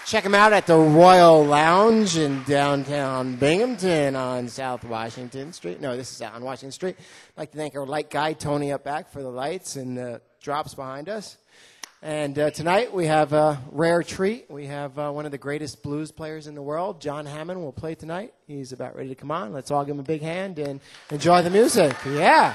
Check them out at the Royal Lounge in downtown Binghamton on South Washington Street. No, this is out on Washington Street. I'd like to thank our light guy, Tony, up back for the lights and the drops behind us. And tonight we have a rare treat. We have one of the greatest blues players in the world, John Hammond, will play tonight. He's about ready to come on. Let's all give him a big hand and enjoy the music. Yeah.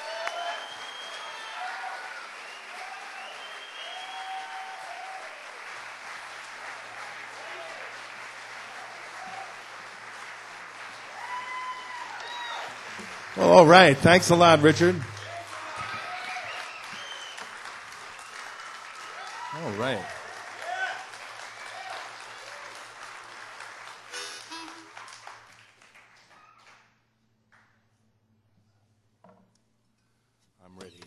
All right. Thanks a lot, Richard. All right. I'm ready.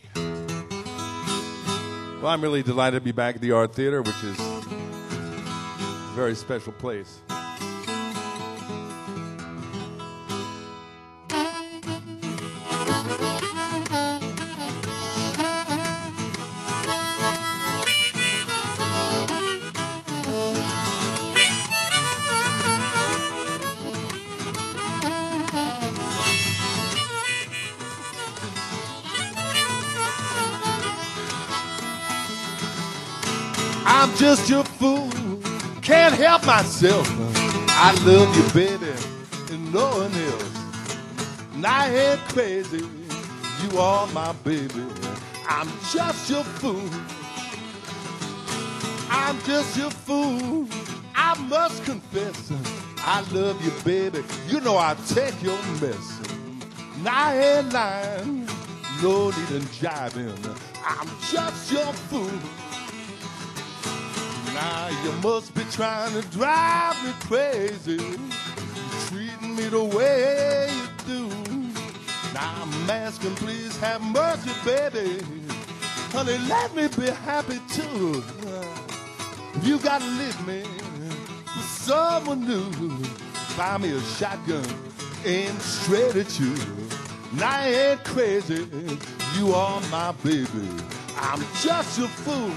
Well, I'm really delighted to be back at the Art Theater, which is a very special place. I'm just your fool, can't help myself. I love you, baby, and no one else. And I ain't crazy, you are my baby. I'm just your fool. I'm just your fool. I must confess, I love you, baby. You know I take your mess. And I ain't lying, no need in jiving. I'm just your fool. Now you must be trying to drive me crazy, treating me the way you do. Now I'm asking, please have mercy, baby. Honey, let me be happy too. If you gotta leave me for someone new, buy me a shotgun, aim straight at you. Now I ain't crazy, you are my baby. I'm just your fool.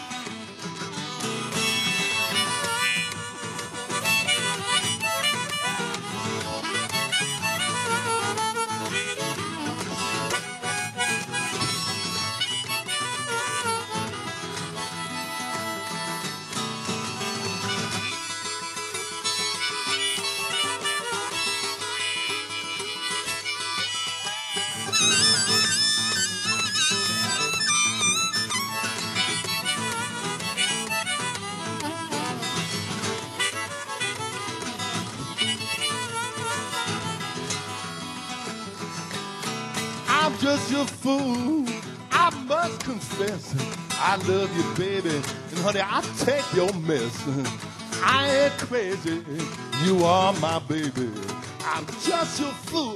I'm just your fool. I must confess, I love you, baby. And honey, I take your mess. I ain't crazy, you are my baby. I'm just your fool.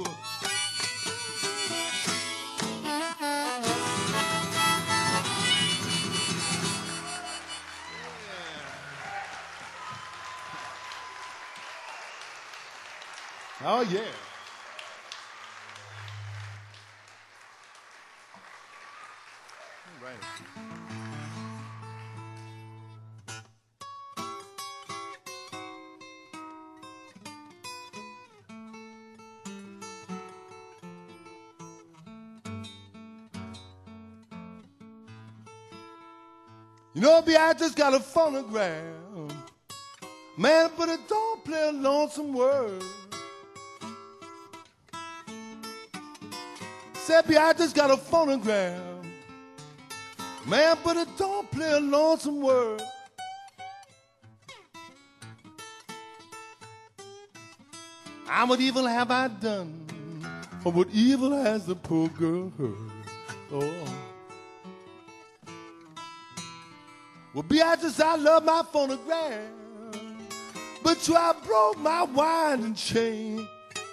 Oh, yeah. All right. You know, B, I just got a phonograph. Man, but it don't play a lonesome word. Said, B, I just got a phonograph. Man, but it don't play a lonesome word. And what evil have I done? Or what evil has the poor girl heard? Oh. Well, Beatrice, I love my phonograph, but you, I broke my winding chain.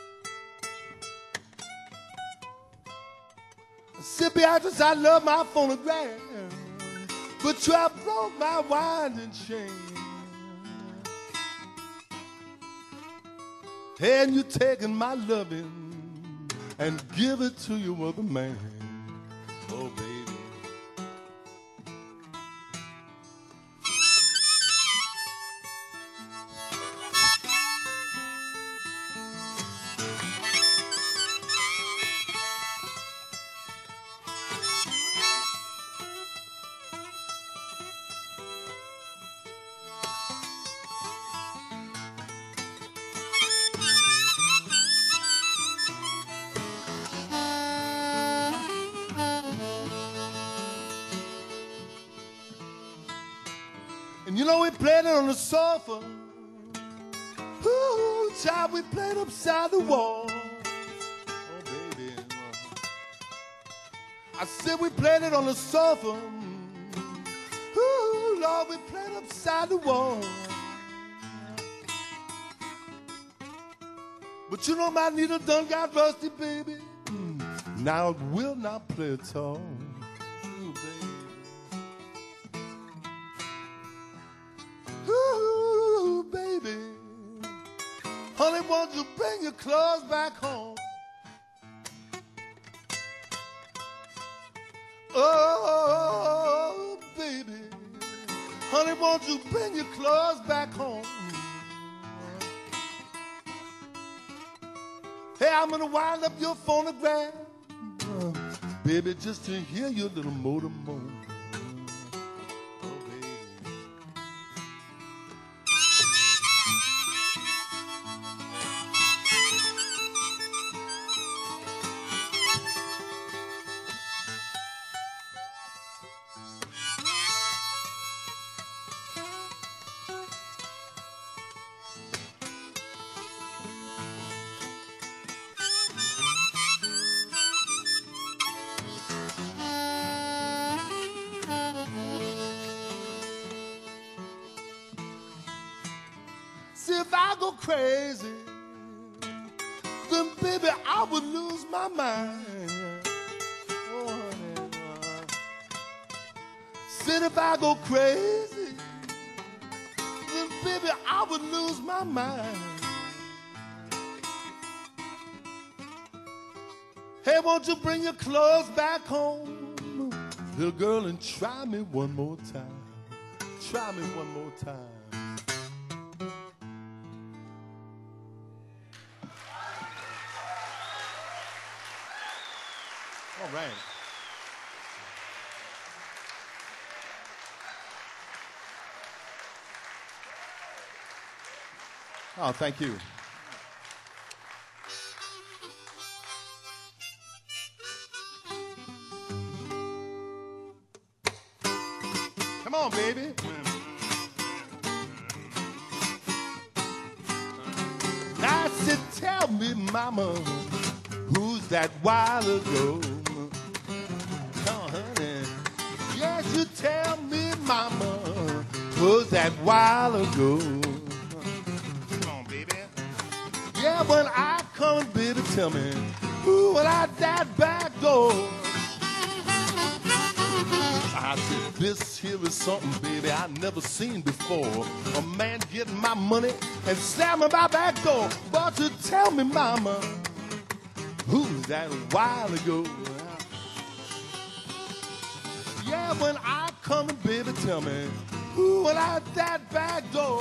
I said, Beatrice, I love my phonograph, but you, I broke my winding chain. And you taking my loving and give it to your other man. Oh, baby. And you know we played it on the sofa. Ooh, child, we played upside the wall. Oh, baby. I said we played it on the sofa. Ooh, Lord, we played upside the wall. But you know my needle done got rusty, baby. Now it will not play at all. Ooh, baby. Ooh, baby. Honey, won't you bring your clothes back home? Oh, baby. Honey, won't you bring your clothes back home? Hey, I'm gonna wind up your phonograph, baby, just to hear your little motor moan. Oh, baby. See, if I go crazy, then baby, I would lose my mind. Oh, honey. Said if I go crazy, then baby, I would lose my mind. Hey, won't you bring your clothes back home, little girl, and try me one more time. Try me one more time. All right. Oh, thank you. Come on, baby. I said, tell me, mama, who's that while ago? Come on, honey. Yes, you tell me, mama, who's that while ago? Come on, baby. Yeah, when I come, baby, tell me, who will I that back door? I said, this here is something, baby, I never seen before. A man getting my money and slamming my back door. But you tell me, mama, who's that a while ago? Yeah, when I come, baby, tell me, who will I that back door?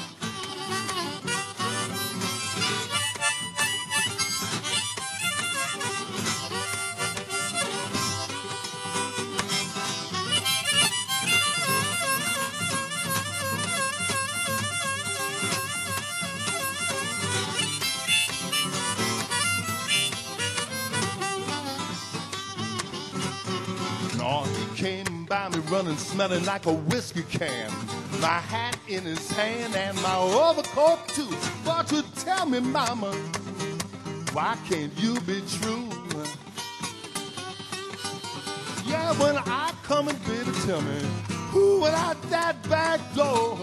No, he came by me running, smelling like a whiskey can. My hat in his hand and my overcoat too. But you tell me, mama, why can't you be true? Yeah, when I come and baby, tell me, who will out that back door?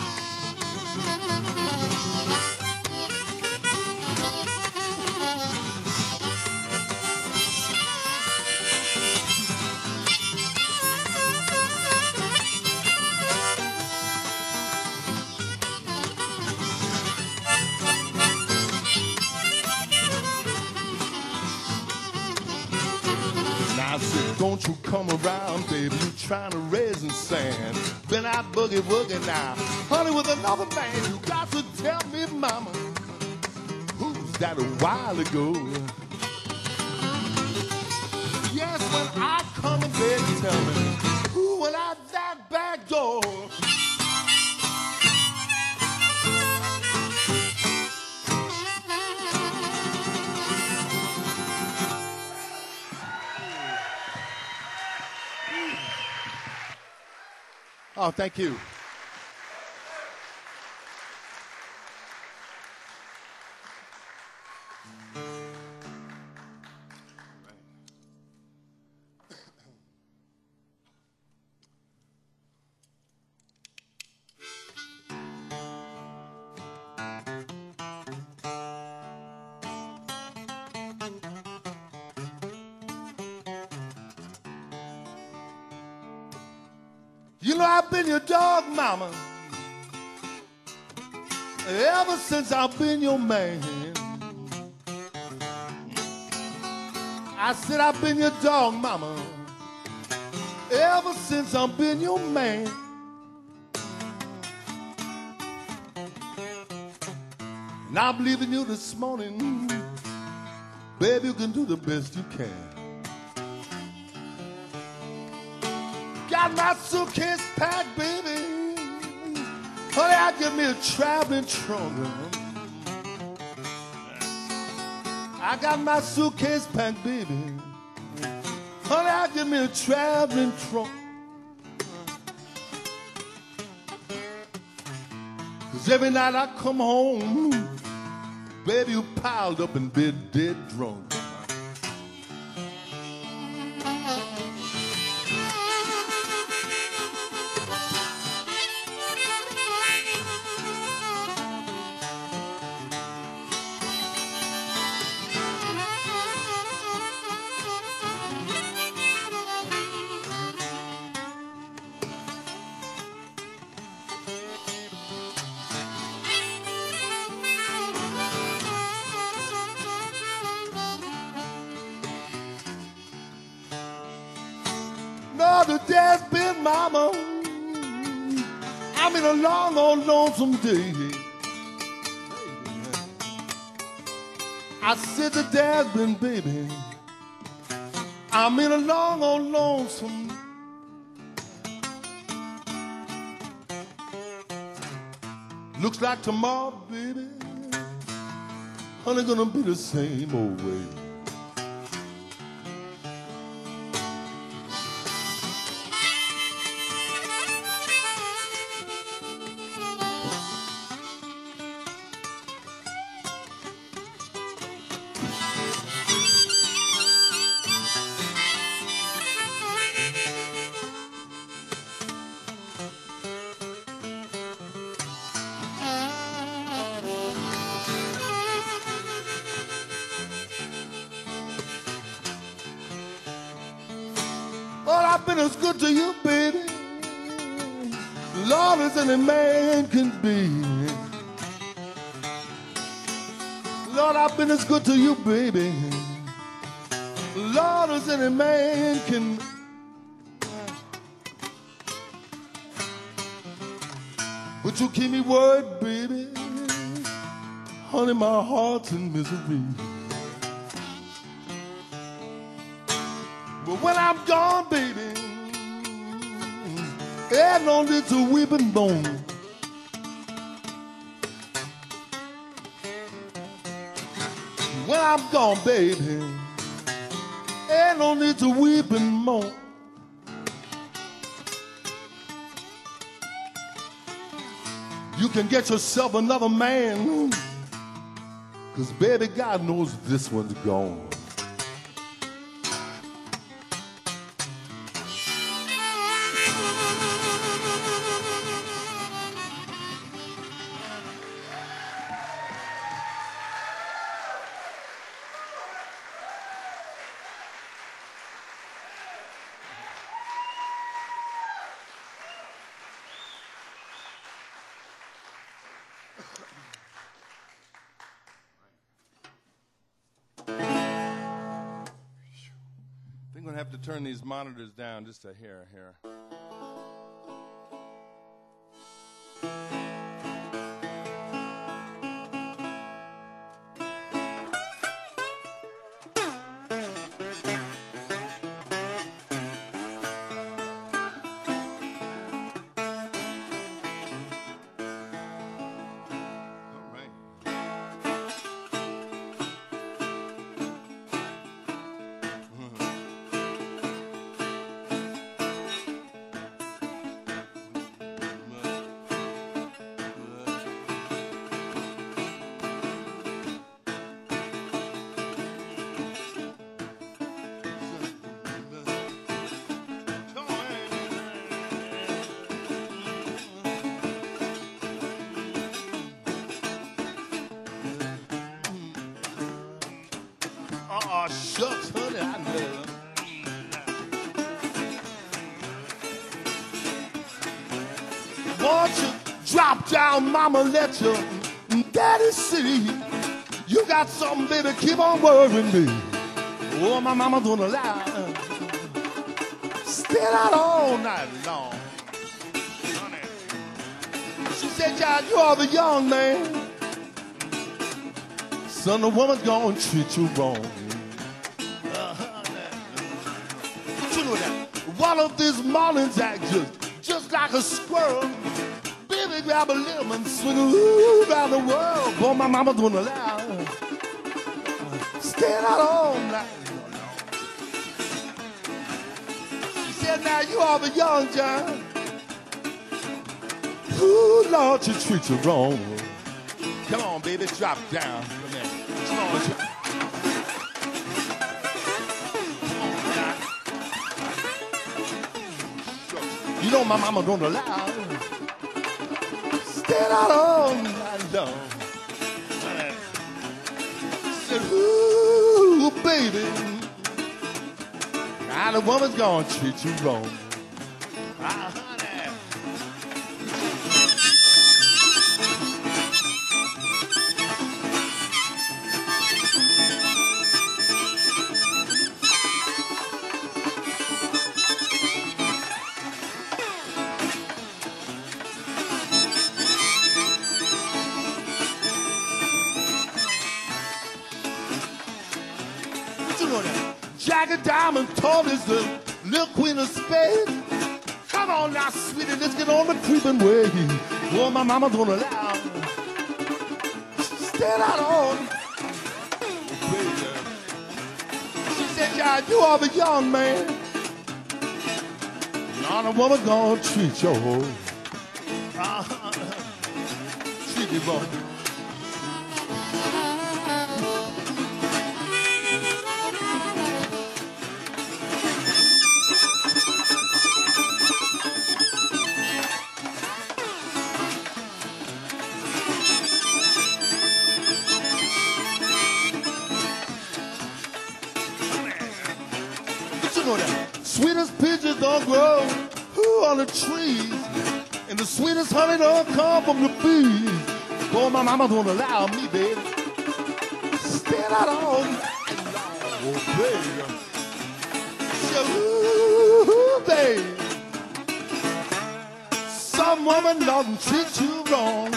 I said, don't you come around, baby, you trying to raise in sand. Been out boogie-woogie now, honey, with another man. You got to tell me, mama, who's that a while ago? Yes, when I come and baby, tell me, who went out that back door? Oh, thank you. You know I've been your dog, mama, ever since I've been your man. I said I've been your dog, mama, ever since I've been your man. And I'm leaving you this morning. Baby, you can do the best you can. Got my suitcase packed, baby. Honey, I give me a traveling trunk. I got my suitcase packed, baby. Honey, I give me a traveling trunk. 'Cause every night I come home, baby, you piled up in bed, dead drunk. No, the dad's been mama. I'm in a long, old, lonesome day. I said the dad's been, baby. I'm in a long, old, lonesome. Looks like tomorrow, baby, honey, gonna be the same old way. Well, I've been as good to you, baby, Lord, as any man can be. Lord, I've been as good to you, baby, Lord, as any man can. But you keep me word, baby, honey, my heart's in misery. But when I'm gone, baby, ain't no little weeping bone. When I'm gone, baby, ain't no little weeping moan. You can get yourself another man, 'cause baby, God knows this one's gone. I'm gonna have to turn these monitors down just a hair here. Oh, shucks, honey, I know. now, mama, let your daddy see. You got something, baby, keep on worrying me. Oh, my mama don't allow. Stay out all night long. Honey. She said, child, you are the young man. Son, the woman's gonna treat you wrong. But you know that one of these mornings act just like a squirrel. Baby, grab a lemon, swing around the world. Boy, my mama don't allow. Staying out all night. She said, now you are the young John. Ooh, Lord, you treat you wrong. Come on, baby, drop down. Come on, drop. You know my mama don't allow. Stand out all night long. Said, ooh, baby, now the woman's gonna treat you wrong. Honey. Jagged Diamond told us the little queen of spades. Come on now, sweetie, let's get on the creeping way. Oh, my mama don't allow. Stand out on. Oh, baby. She said, child, you are the young man. Now the woman gonna treat you. Treat you wrong. Sweetest peaches don't grow on the trees, and the sweetest honey don't come from the bees. Boy, my mama don't allow me, baby. Stand out all night long, oh, baby. Ooh, baby. Some woman doesn't treat you wrong.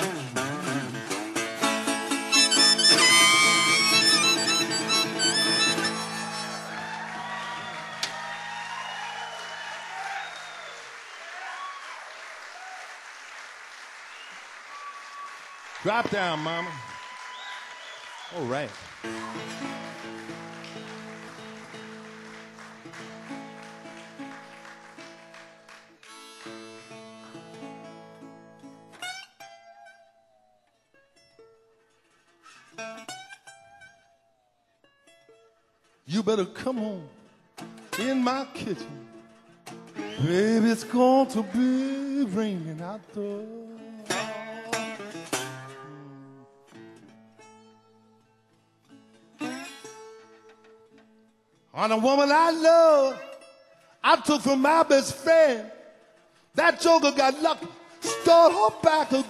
Drop down, mama. All right. You better come on in my kitchen. Baby, it's going to be raining out there. On a woman I love, I took from my best friend. That joker got lucky, stole her back again.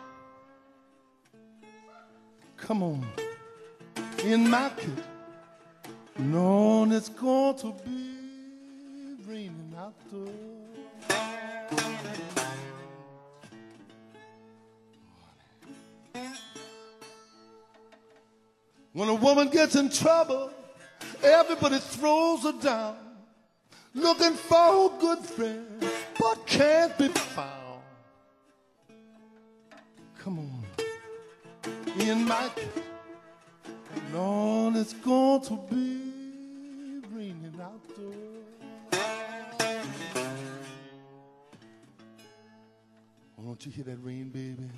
Come on, in my kitchen, knowing it's going to be raining out there. When a woman gets in trouble, everybody throws her down, looking for a good friend, but can't be found. Come on, in my kitchen, Lord, it's going to be raining out there. Oh, don't you hear that rain, baby?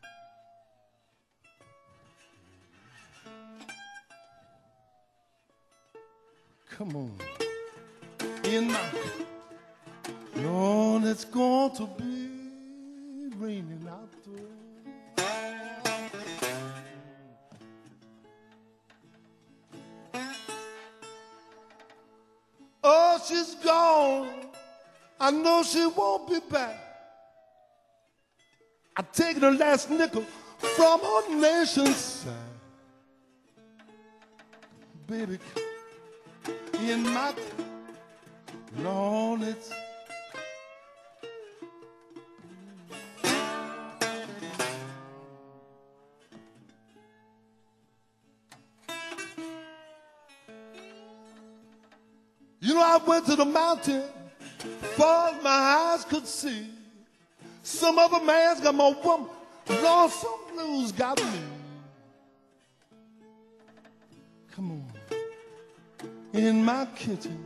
Come on, in my Lord, it's going to be raining out there. Oh, she's gone. I know she won't be back. I take the last nickel from our nation's side. Baby, in my Lord, it's you know, I went to the mountain far as my eyes could see. Some other man's got more woman, Lord, some blues got me. Come on, in my kitchen,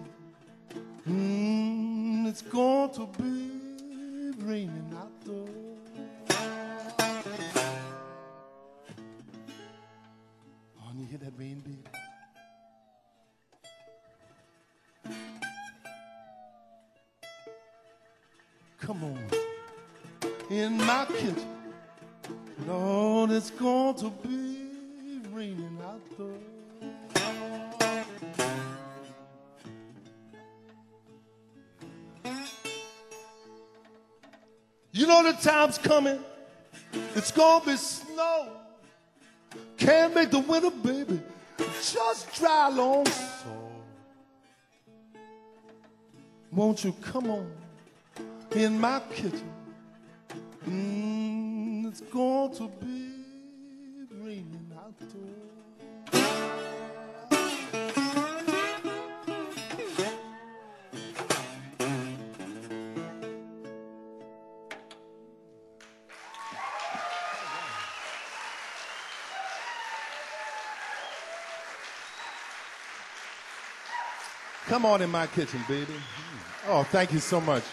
it's going to be raining outdoors. Oh, and you hear that rain, baby? Come on, in my kitchen, Lord, it's going to be raining outdoors. You know the time's coming, it's gonna be snow. Can't make the winter, baby, just dry long so. Won't you come on in my kitchen? It's going to be raining outdoors. Come on in my kitchen, baby. Oh, thank you so much.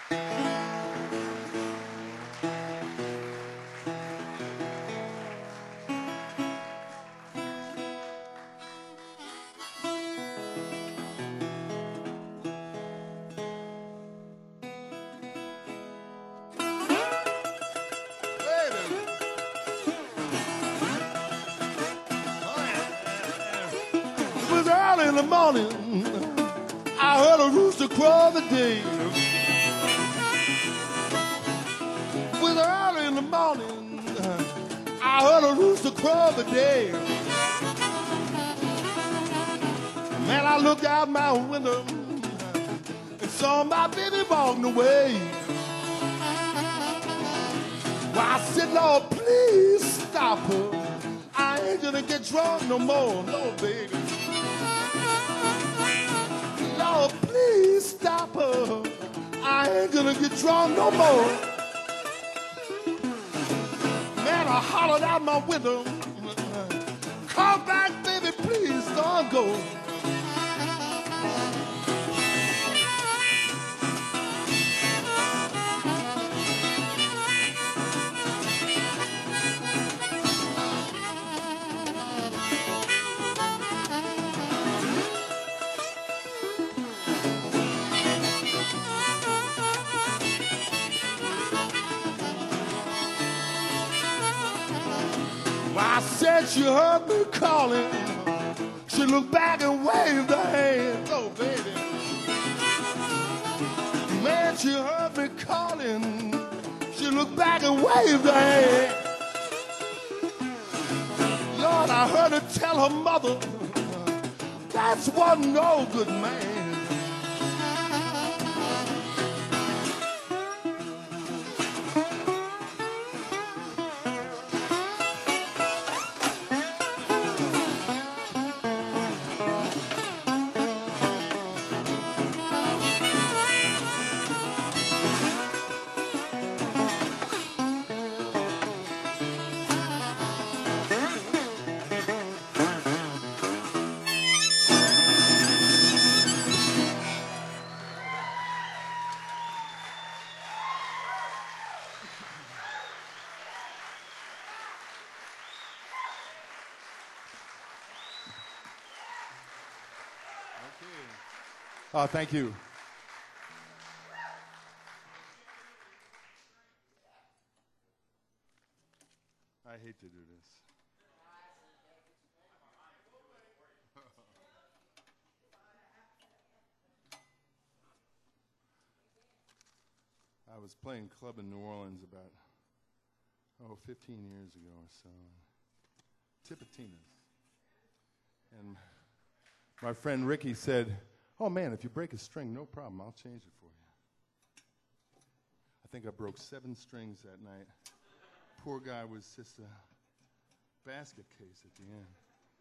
It was early in the morning, I heard a rooster crow the day. It was early in the morning, I heard a rooster crow the day. Man, I looked out my window and saw my baby walking away. Well, I said, Lord, please stop her. I ain't gonna get drunk no more, no, baby. Lord, please stop her. I ain't gonna get drunk no more. Man, I hollered out my window. Come back, baby, please don't go. I said she heard me calling. She looked back and waved her hand. Oh, baby. Man, she heard me calling. She looked back and waved her hand. Lord, I heard her tell her mother, that's one no good man. Oh, thank you. I hate to do this. I was playing club in New Orleans about 15 years ago or so. Tipitina's. And my friend Ricky said, "Oh man, if you break a string, no problem, I'll change it for you." I think I broke 7 strings that night. Poor guy was just a basket case at the end.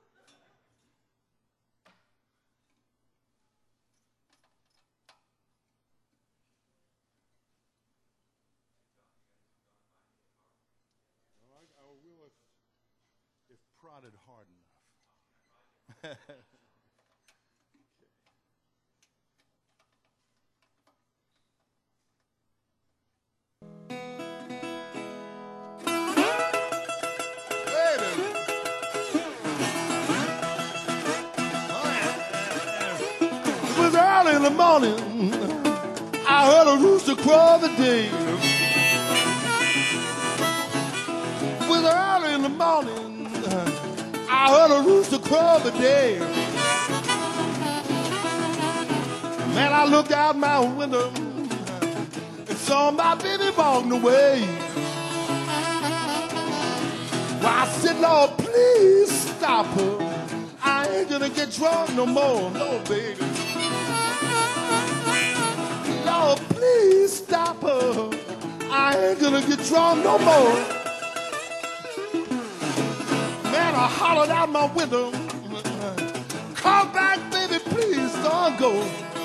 I will if prodded hard enough. It was early in the morning. I heard a rooster crow the day. It was early in the morning. I heard a rooster crow the day. Man, I looked out my window and saw my baby walking away. Well, I said, "Lord, please stop her. I ain't gonna get drunk no more, no, baby. Lord, please stop her. I ain't gonna get drunk no more." Man, I hollered out my window, "Come back, baby, please don't go."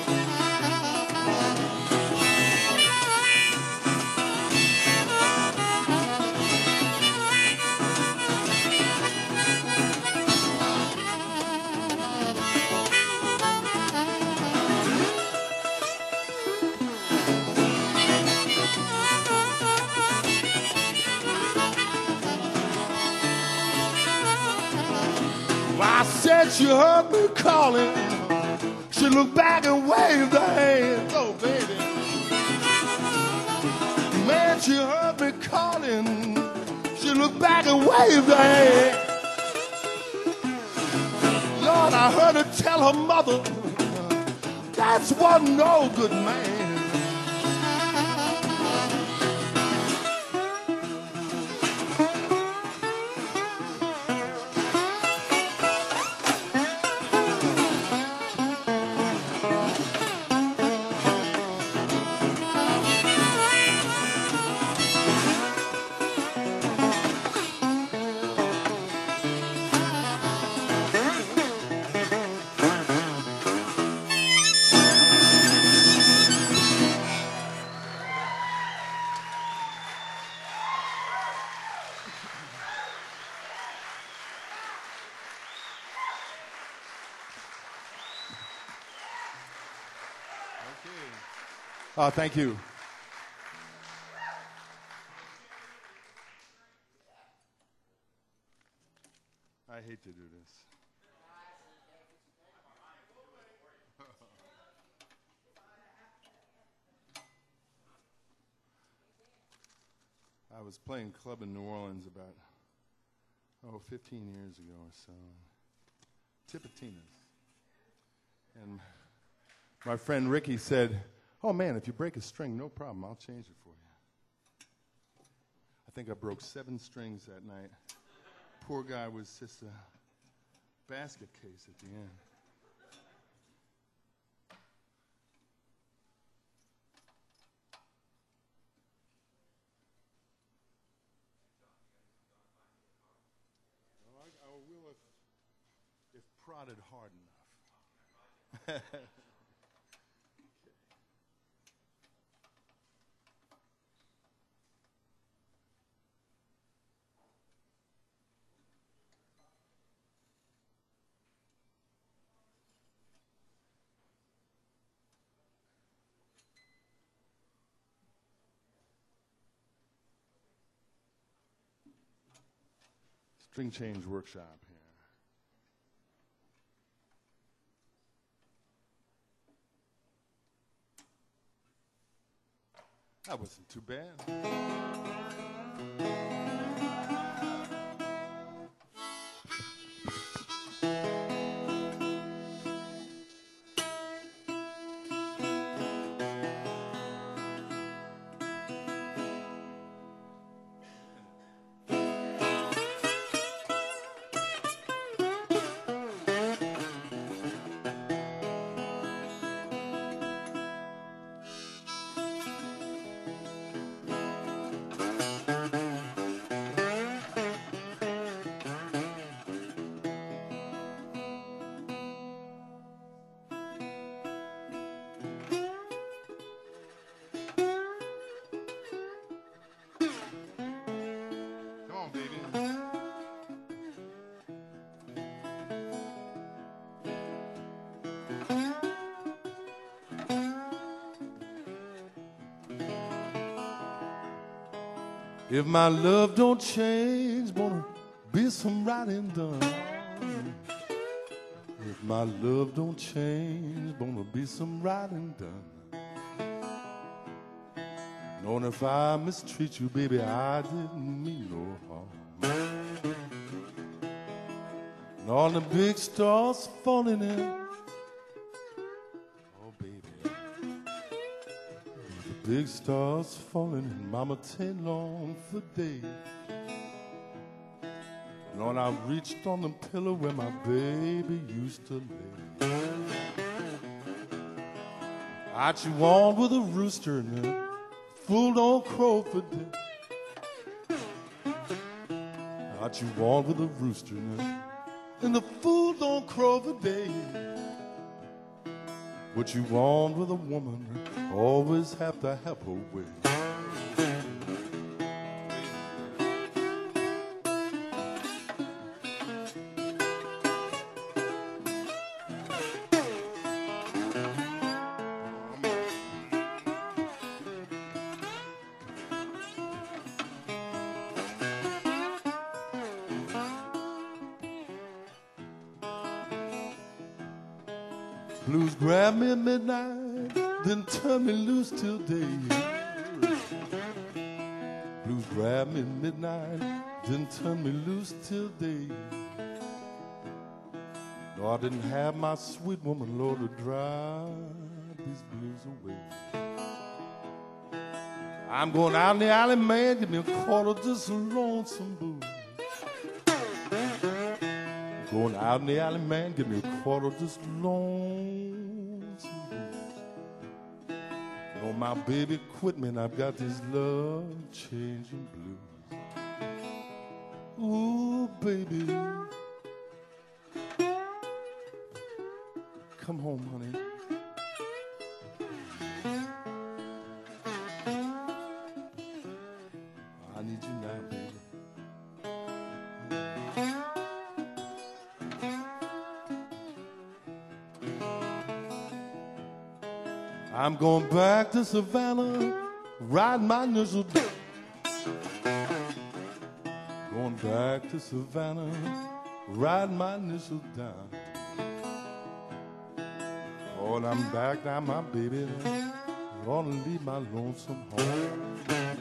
I said she heard me calling. She looked back and waved her hand. Oh, baby. Man, she heard me calling. She looked back and waved her hand. Lord, I heard her tell her mother, "That's one no good man." Oh, thank you. I hate to do this. I was playing club in New Orleans about, 15 years ago or so. Tipitina's. And my friend Ricky said, "Oh man, if you break a string, no problem, I'll change it for you." I think I broke 7 strings that night. Poor guy was just a basket case at the end. I will if prodded hard enough. String change workshop here. That wasn't too bad. If my love don't change, gonna be some writing done. If my love don't change, gonna be some writing done. Knowing if I mistreat you, baby, I didn't mean no harm. And all the big stars falling in. Oh, baby. The big stars falling in. Mama, take long for days. Lord, I reached on the pillow where my baby used to lay. Out you on with a rooster and a fool don't crow for day. Out you on with a rooster and the fool don't crow for day. What you want with a woman, always have to have her way. Blues grab me at midnight, then turn me loose till day. Blues grab me at midnight, then turn me loose till day. No, I didn't have my sweet woman, Lord, to drive these blues away. I'm going out in the alley, man, give me a quarter just a lonesome blues. Going out in the alley, man, give me a quarter just lonesome blues. Oh, my baby quit me and I've got this love-changing blues. Ooh, baby. Come home, honey. I need you now, baby. I'm going back to Savannah, riding my nizzle down. Going back to Savannah, riding my nizzle down. Oh, and I'm back now, my baby, gonna leave my lonesome home.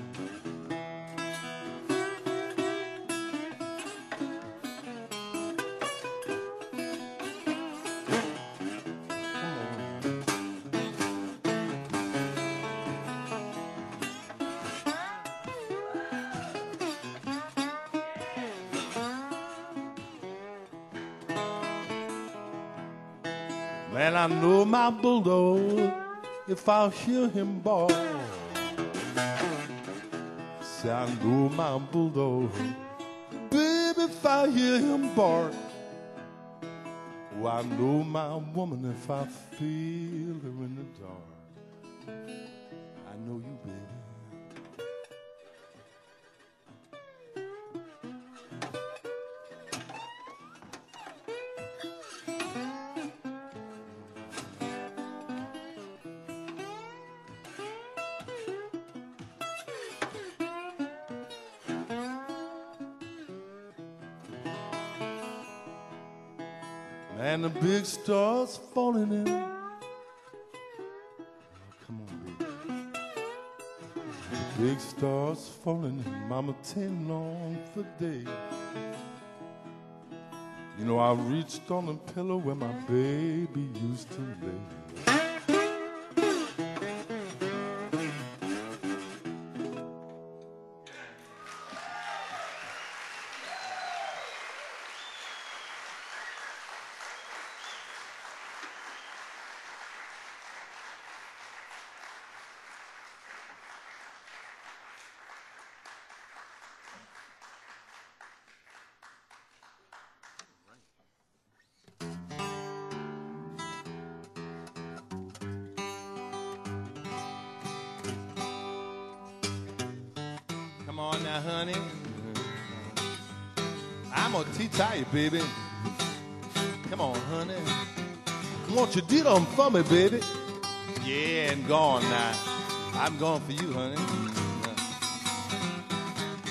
Man, I know my bulldog if I hear him bark. Say, I know my bulldog, baby, if I hear him bark. Oh, I know my woman if I feel her in the dark. I know you, baby. And the big stars falling in. Oh, come on, baby. The big stars falling in. Mama, ten long for days. You know, I reached on the pillow where my baby used to lay. Come on now, honey. I'm gonna teach you, baby. Come on, honey. Won't you do them for me, baby? Yeah, and gone now. I'm going for you, honey.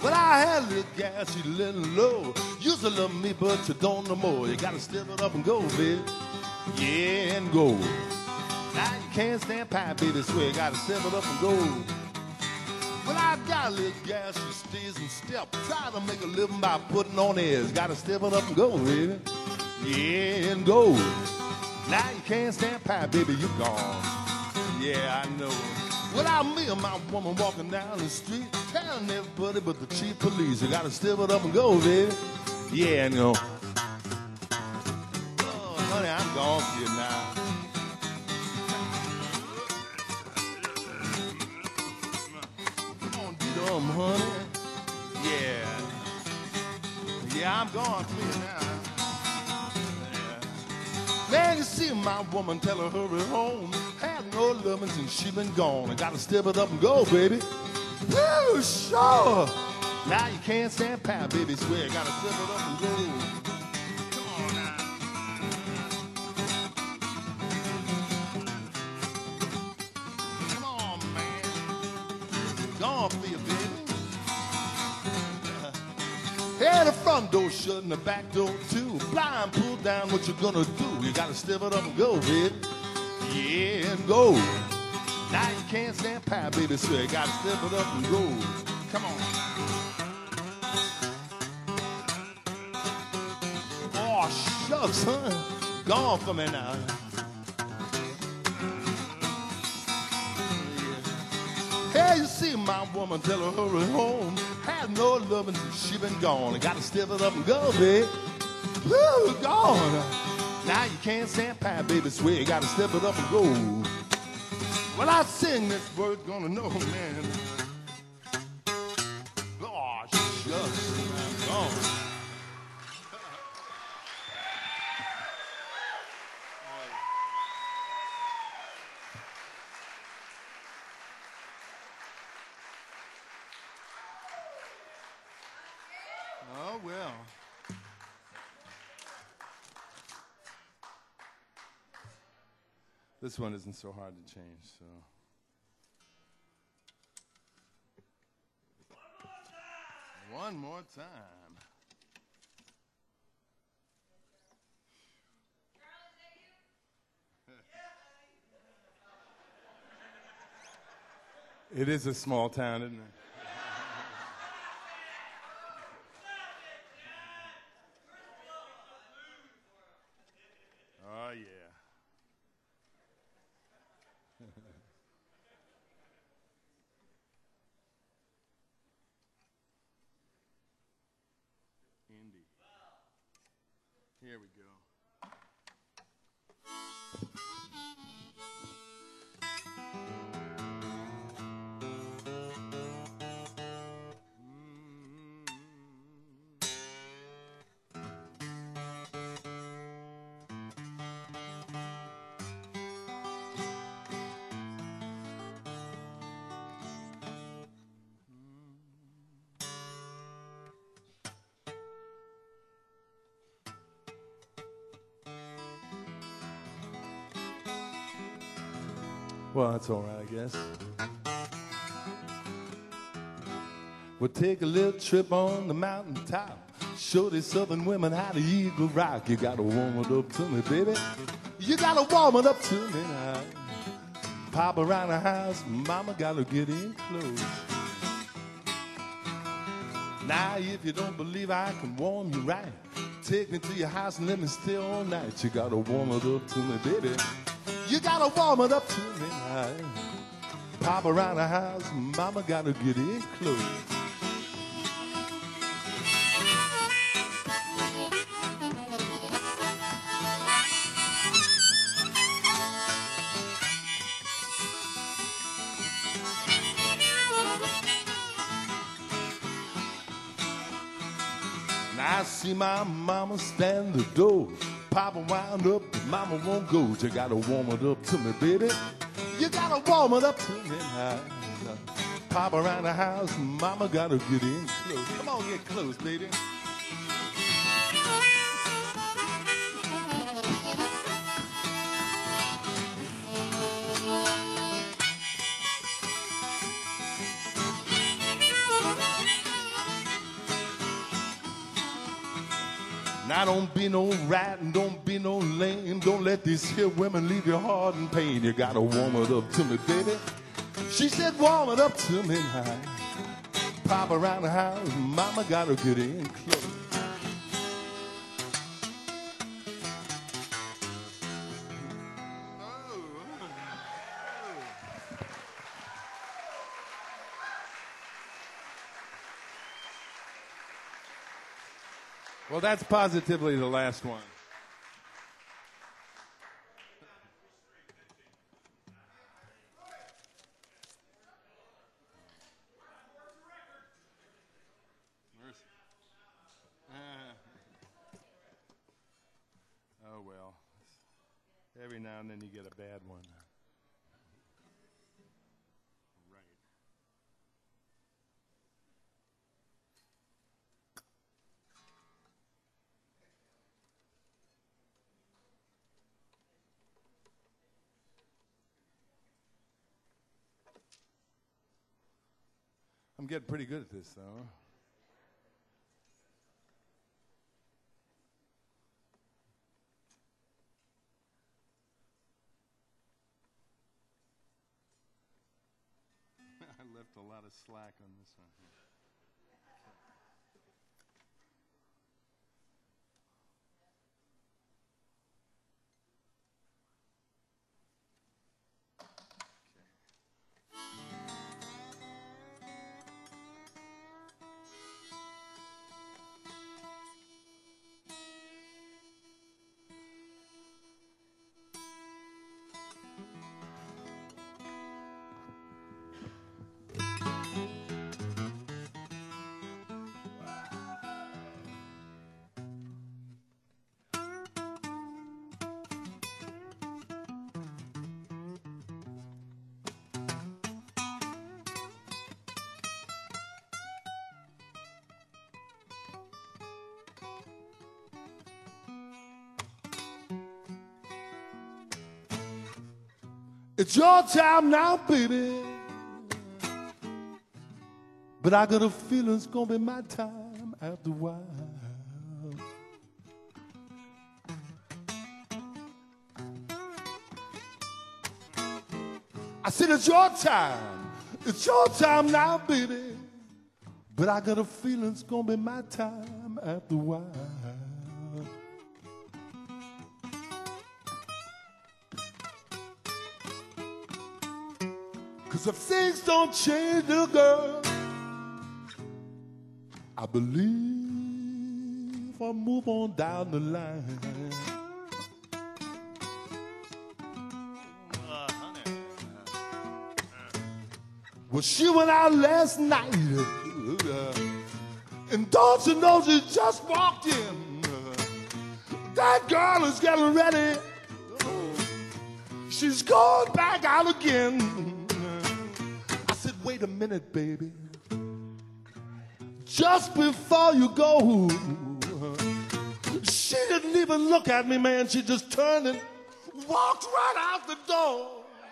Well, I had a little gas, she's a little low. Used to love me, but you don't no more. You gotta step it up and go, baby. Yeah, and go. Now you can't stand pie, baby, swear you gotta step it up and go. Well, I got a little gas, she stays in step. Try to make a living by putting on airs. Gotta step it up and go, baby. Yeah, and go. Now you can't stand pie, baby, you gone. Yeah, I know. Well, I me and my woman walking down the street, telling everybody but the chief police. You gotta step it up and go, baby. Yeah, and go. Oh, honey, I'm gone for you now. Come on, beat honey. Yeah. Yeah, I'm gone for you now. Man, you see my woman tell her hurry home. Had no loving since she been gone. I gotta step it up and go, baby. Woo, sure. Now you can't stand pie, baby. Swear, gotta step it up and go. Come on now. Come on, man. Gone for you, baby. Hey, the front door shut and the back door too. Blind pull down, what you gonna do? You gotta step it up and go, baby. Yeah, and go. Now you can't stand pie, baby, so you gotta step it up and go. Come on. Oh, shucks, son. Gone for me now. Hey, you see my woman tell her hurry home. Had no loving since she been gone. I gotta step it up and go, baby. Woo, gone. Now you can't stand pie, baby, swear you gotta step it up and go. Well, I sing this word, gonna know, man. Oh, shucks, I'm gone. Oh, well. This one isn't so hard to change, so. One more time. It is a small town, isn't it? Oh, yeah. Indeed. Here we go. Well, that's all right, I guess. We'll take a little trip on the mountaintop. Show these southern women how to eagle rock. You gotta warm it up to me, baby. You gotta warm it up to me now. Pop around the house, mama gotta get in close. Now, if you don't believe I can warm you right, take me to your house and let me stay all night. You gotta warm it up to me, baby. You gotta warm it up to me now. Pop around the house, mama gotta get in close. Now I see my mama stand the door. Papa wound up, but mama won't go. You gotta warm it up to me, baby. You gotta warm it up to me now. Pop around the house, mama gotta get in close. Come on, get close, baby. Now don't be no rat and don't be no lame. Don't let these here women leave your heart in pain. You gotta warm it up to me, baby. She said, warm it up to me now. Pop around the house, mama gotta get in close. Well, that's positively the last one. Oh, well. Every now and then you get a bad one. Right. I'm getting pretty good at this, though. I left a lot of slack on this one. It's your time now, baby. But I got a feeling it's gonna be my time after a while. I said it's your time. It's your time now, baby. But I got a feeling it's gonna be my time after a while. Cause if things don't change, little girl, I believe I'll move on down the line. Well, she went out last night, and don't you know she just walked in? That girl is getting ready. She's going back out again. I said, wait a minute, baby. Just before you go, she didn't even look at me, man. She just turned and walked right out the door.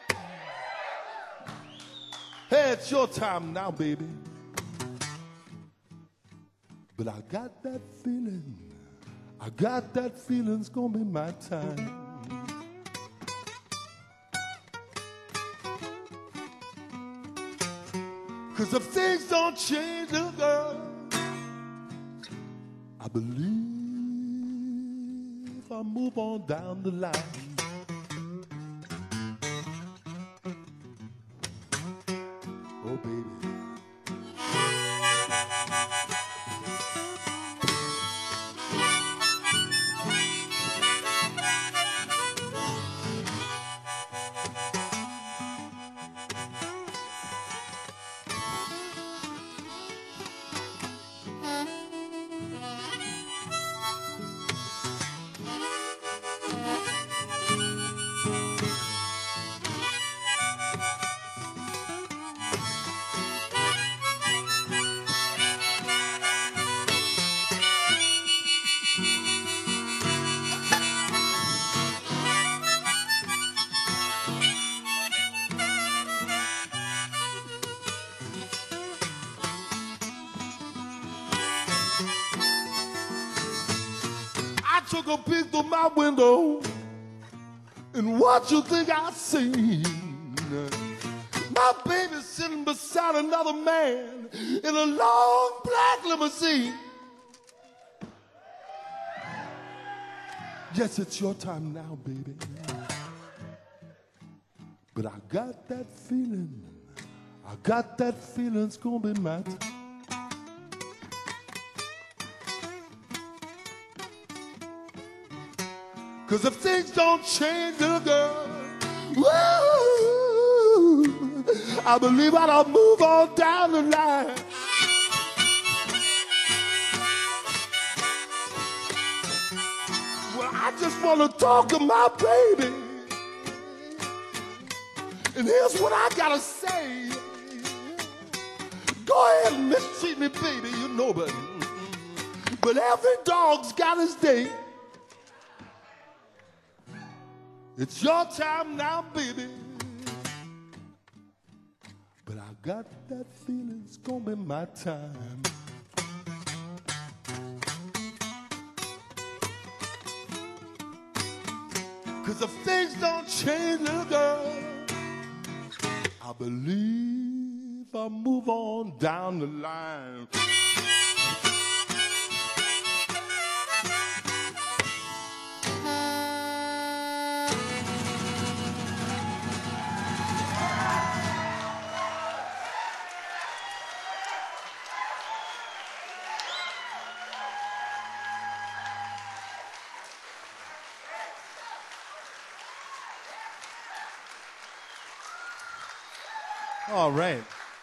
Hey, it's your time now, baby. But I got that feeling. I got that feeling it's gonna be my time. Cause if things don't change, little girl, I believe I'll move on down the line. Oh, baby. took a peek through my window, and what you think I seen? My baby sitting beside another man in a long black limousine. Yes, it's your time now, baby. But I got that feeling, it's gonna be my time. 'Cause if things don't change, little girl, woo, I believe I'll move on down the line. Well, I just want to talk to my baby. And here's what I gotta say. Go ahead and mistreat me, baby, you know, but every dog's got his day. It's your time now, baby. But I got that feeling it's gonna be my time. Cause if things don't change, little girl, I believe I'll move on down the line. All right.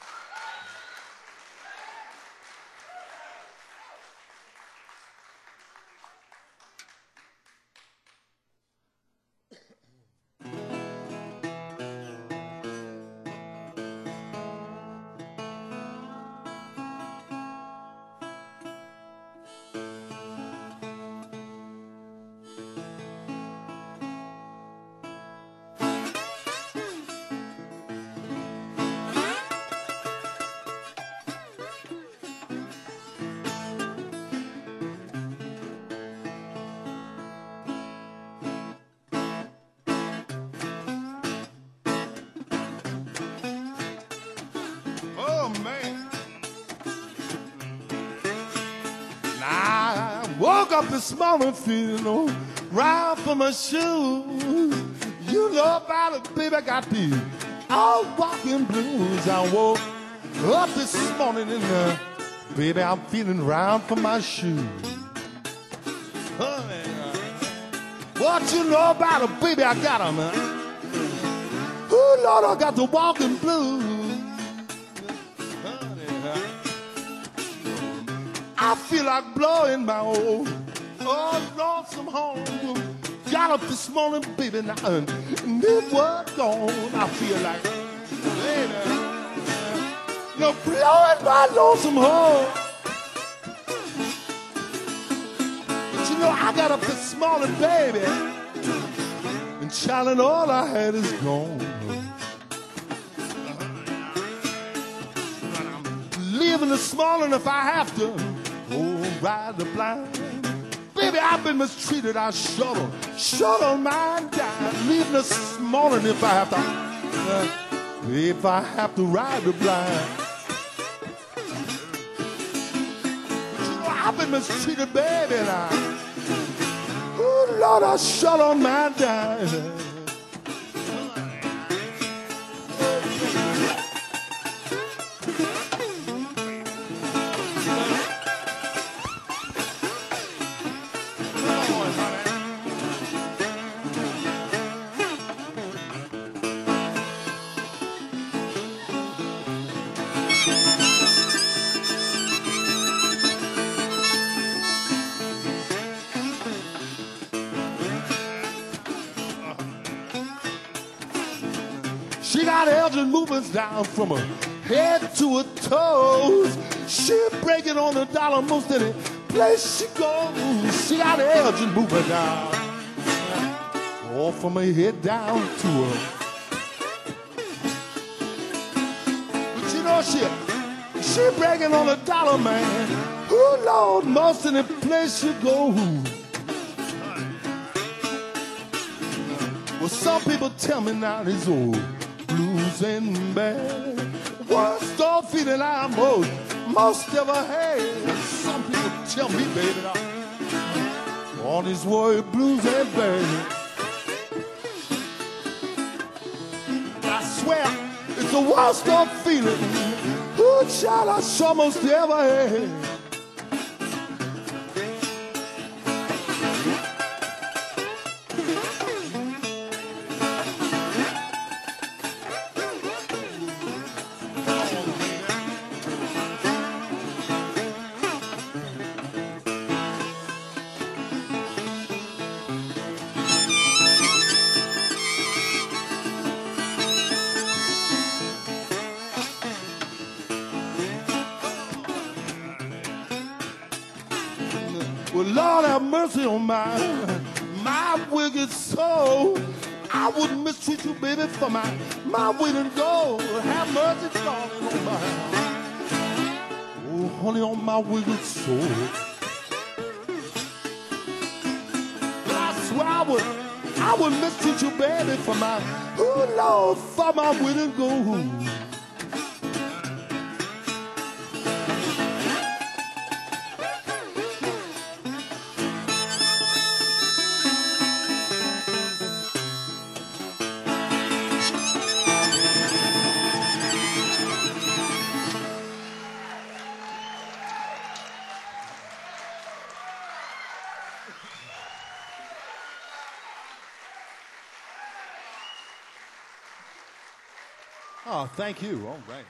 Woke up this morning feeling right for my shoes. You know about it, baby, I got the all walking blues. I woke up this morning and baby, I'm feeling round for my shoes. Honey, what you know about it, baby, I got 'em. Oh, Lord, I got the walking blues. I feel like blowing my old, lonesome home. Got up this morning, baby, now, and it was gone. I feel like, baby, blowing my lonesome home. But you know, I got up this morning, baby, and child, all I had is gone. Leaving this morning if I have to. Oh, ride the blind. Baby, I've been mistreated. I shuttle mine down. Leaving this morning if I have to ride the blind. But you know, I've been mistreated, baby. Now. Oh, Lord, I shuttle mine down. She got Elgin movements down from her head to her toes. She breaking on the dollar most any place she goes. She got Elgin movement down, all from her head down to her. But you know she breaking on the dollar, man. Oh Lord, most any place she goes. Well, some people tell me now these old blues ain't bad. Worst off feeling I most ever had. Some people tell me, baby, now all these worried blues ain't bad. I swear it's the worst off feeling. Ooh, child, I almost ever had. Well, Lord have mercy on my wicked soul. I wouldn't mistreat you, baby, for my winning goal. Have mercy, darling, on oh, honey, on my wicked soul. But I swear I would mistreat you, baby, for oh, Lord, for my winning goal. Oh, thank you. All right.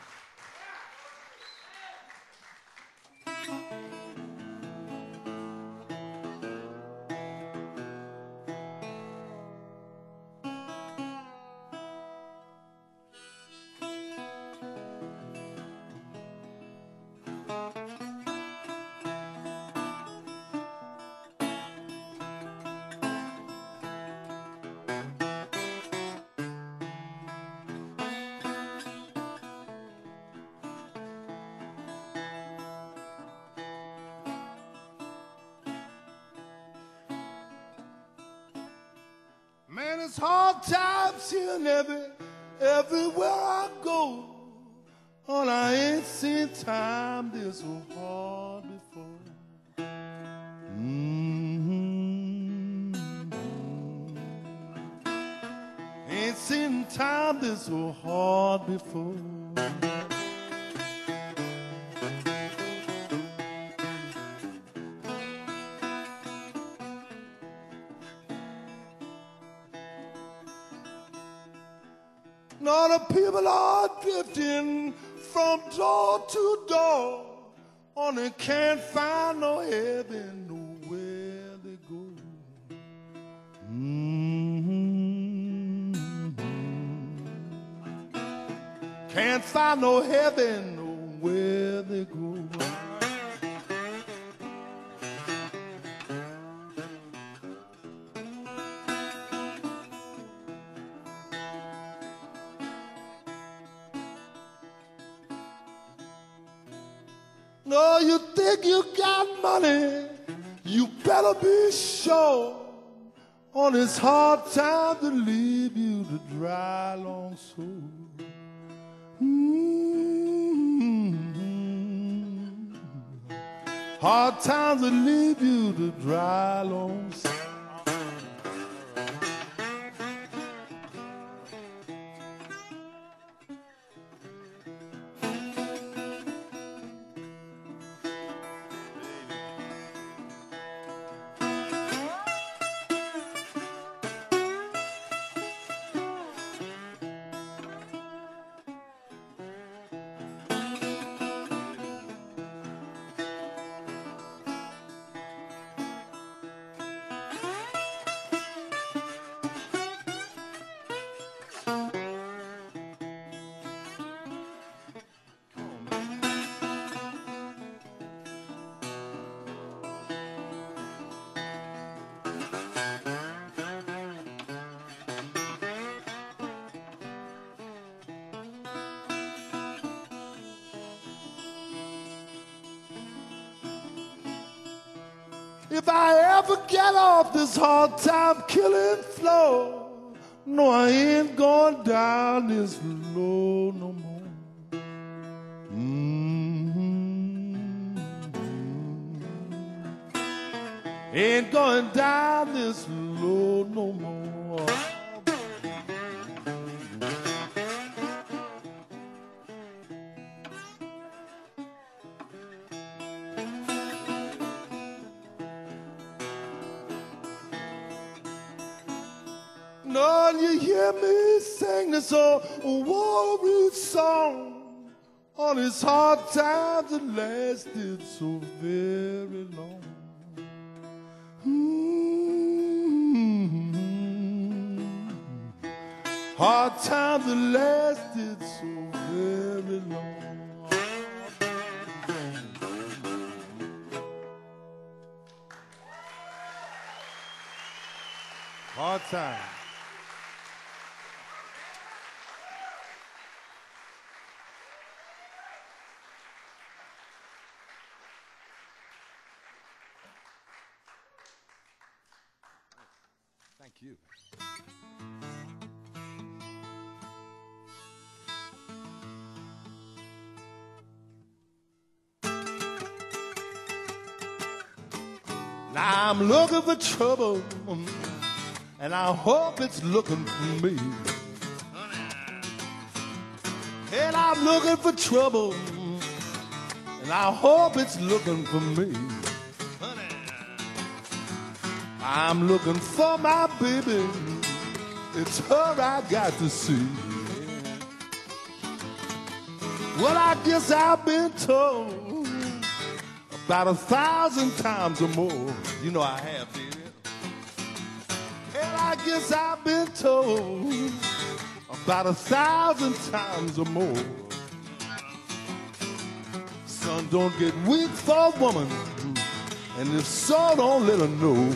Man, it's hard times here and everywhere I go. Oh, I ain't seen time this so hard before. Ain't seen time this so hard before. Now the people are drifting from door to door, and they can't find no heaven, nowhere they go. Can't find no heaven, nowhere they go. No, you think you got money, you better be sure. On this hard time to leave you to dry long soul. Hard times to leave you to dry long soul. If I ever get off this hard time killing floor, No, I ain't going down this road no more. Ain't going down this road no more. No, you hear me sing this old war root song. All these hard times that lasted so very long. Hard times that lasted so very long. Hard times. Thank you. Now I'm looking for trouble, and I hope it's looking for me. And I'm looking for trouble, and I hope it's looking for me. I'm looking for my baby, it's her I got to see. Well, I guess I've been told about 1,000 times or more. You know I have, baby. And I guess I've been told about 1,000 times or more. Son, don't get weak for a woman, and if so, don't let her know.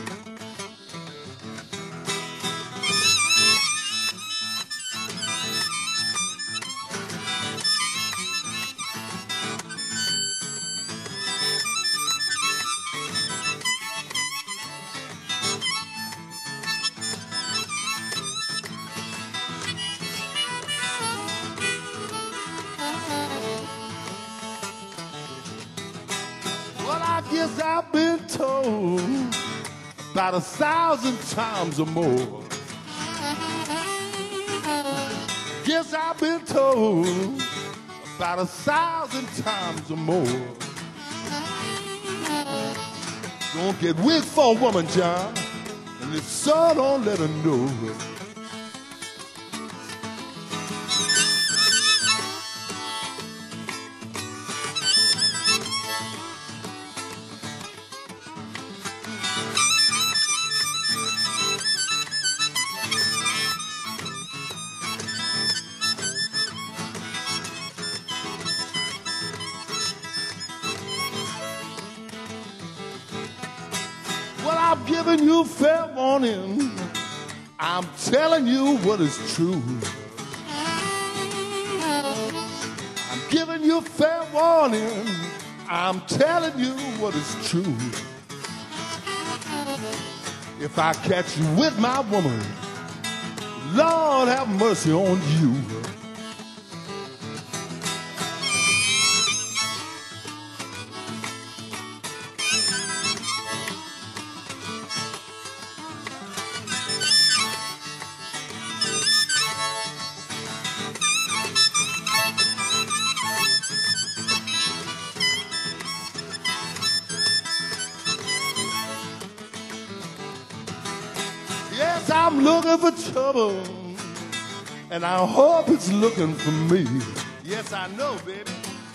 I guess I've been told about 1,000 times or more. Guess I've been told about 1,000 times or more. Don't get weak for a woman, John, and if so, don't let her know. Well, I'm giving you fair warning. I'm telling you what is true. I'm giving you fair warning. I'm telling you what is true. If I catch you with my woman, Lord have mercy on you. Yes, I'm looking for trouble, and I hope it's looking for me. Yes, I know, baby.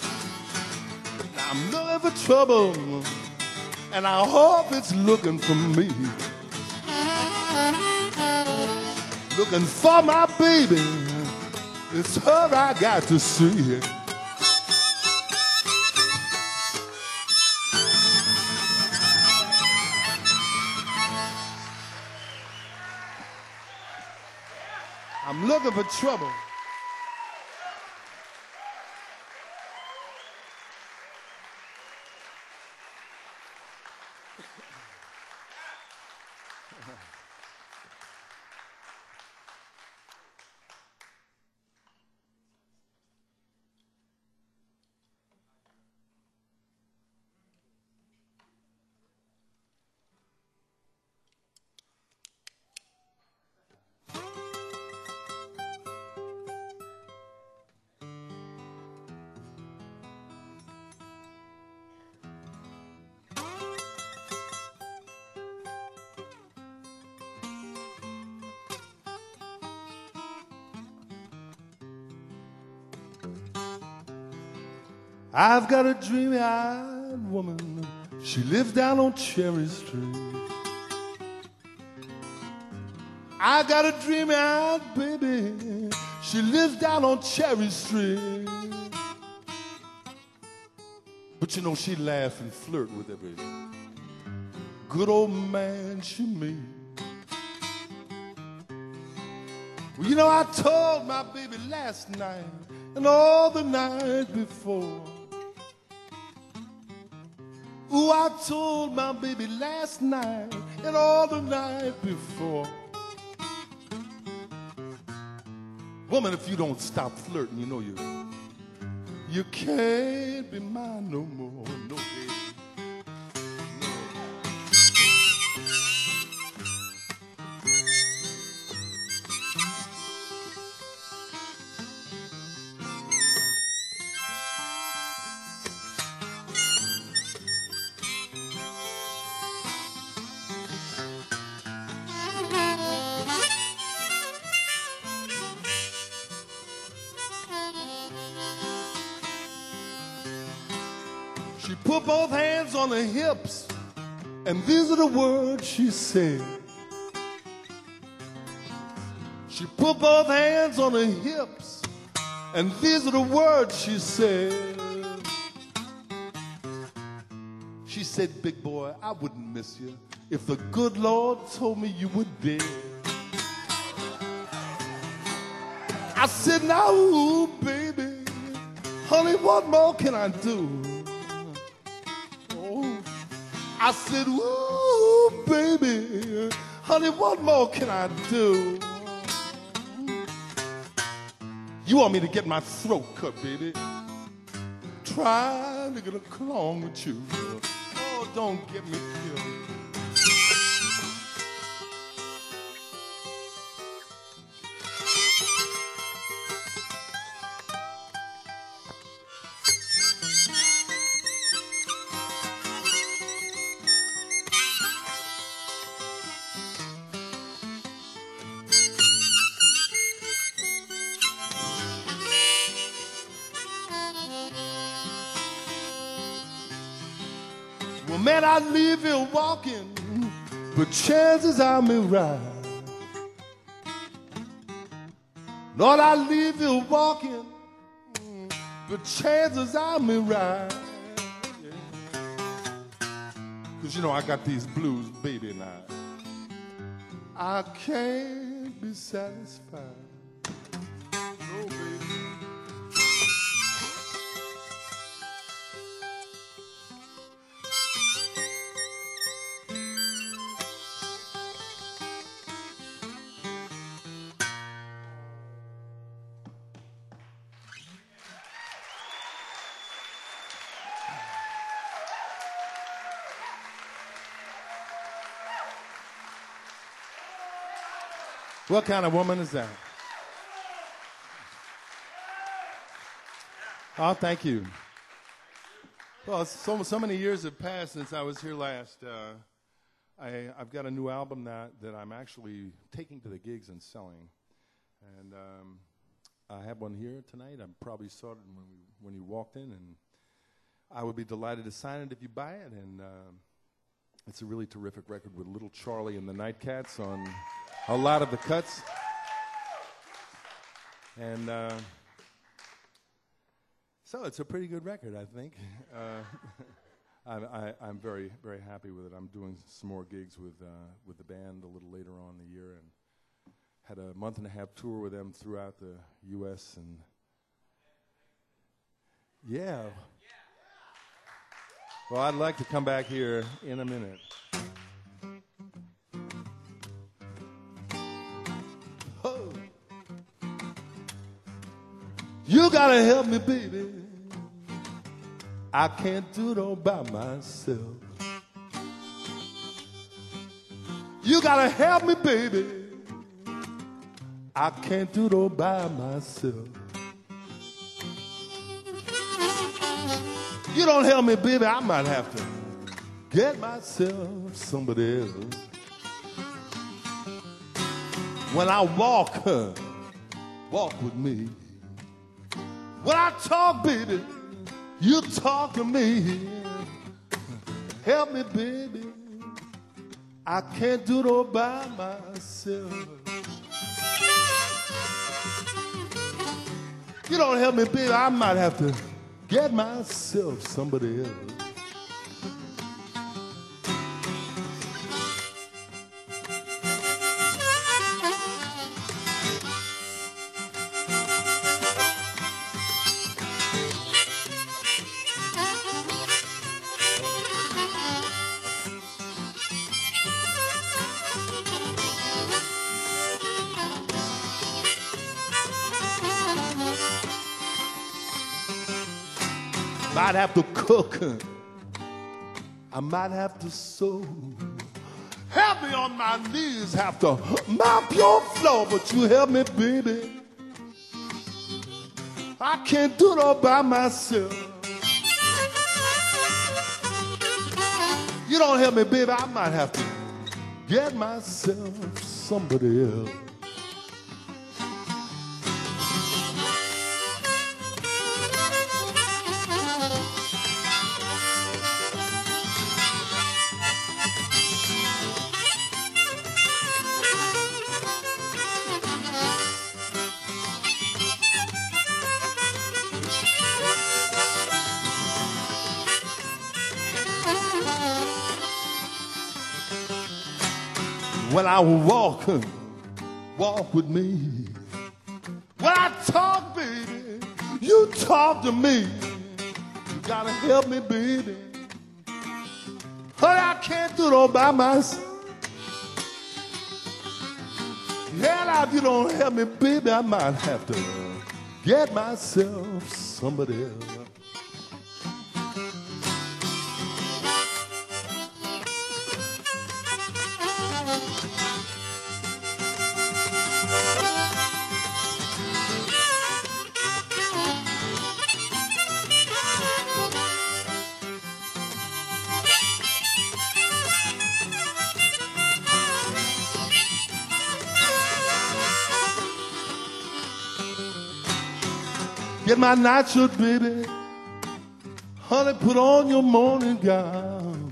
I'm looking for trouble, and I hope it's looking for me. Looking for my baby, it's her I got to see. I'm looking for trouble. I've got a dreamy-eyed woman. She lives down on Cherry Street. I got a dreamy-eyed baby. She lives down on Cherry Street. But you know, she laugh and flirt with every good old man she meets. Well, you know, I told my baby last night and all the night before. Ooh, I told my baby last night and all the night before. Woman, if you don't stop flirting, you know you can't be mine no more, no baby. She put both hands on her hips, and these are the words she said. She put both hands on her hips, and these are the words she said. She said, big boy, I wouldn't miss you if the good Lord told me you were dead. I said, now, ooh, baby, honey, what more can I do? I said, ooh, baby, honey, what more can I do? You want me to get my throat cut, baby? Try to get along with you. Oh, don't get me killed. Well, man, I leave here walking, but chances I may ride. Lord, I leave here walking, but chances I may ride. Because, you know, I got these blues, baby, now. I can't be satisfied. No, baby. What kind of woman is that? Oh, thank you. Well, so many years have passed since I was here last. I've got a new album that I'm actually taking to the gigs and selling. And I have one here tonight. I probably saw it when you walked in, and I would be delighted to sign it if you buy it. And it's a really terrific record with Little Charlie and the Nightcats on a lot of the cuts. And so it's a pretty good record, I think. I'm very, very happy with it. I'm doing some more gigs with the band a little later on in the year, and had a month-and-a-half tour with them throughout the U.S. and yeah. Well, I'd like to come back here in a minute. Oh. You gotta help me, baby. I can't do it all by myself. You gotta help me, baby. I can't do it all by myself. You don't help me, baby, I might have to get myself somebody else. When I walk, walk with me. When I talk, baby, You talk to me. Help me, baby. I can't do it all by myself. You don't help me, baby, I might have to get myself somebody else. Might have to cook. I might have to sew. Help me on my knees, have to mop your floor, but you help me, baby. I can't do it all by myself. You don't help me, baby, I might have to get myself somebody else. When I walk with me. When I talk, baby, you talk to me. You gotta help me, baby. Honey, I can't do it all by myself. Hell, if you don't help me, baby, I might have to get myself somebody else. Get my nightshirt, baby. Honey, put on your morning gown.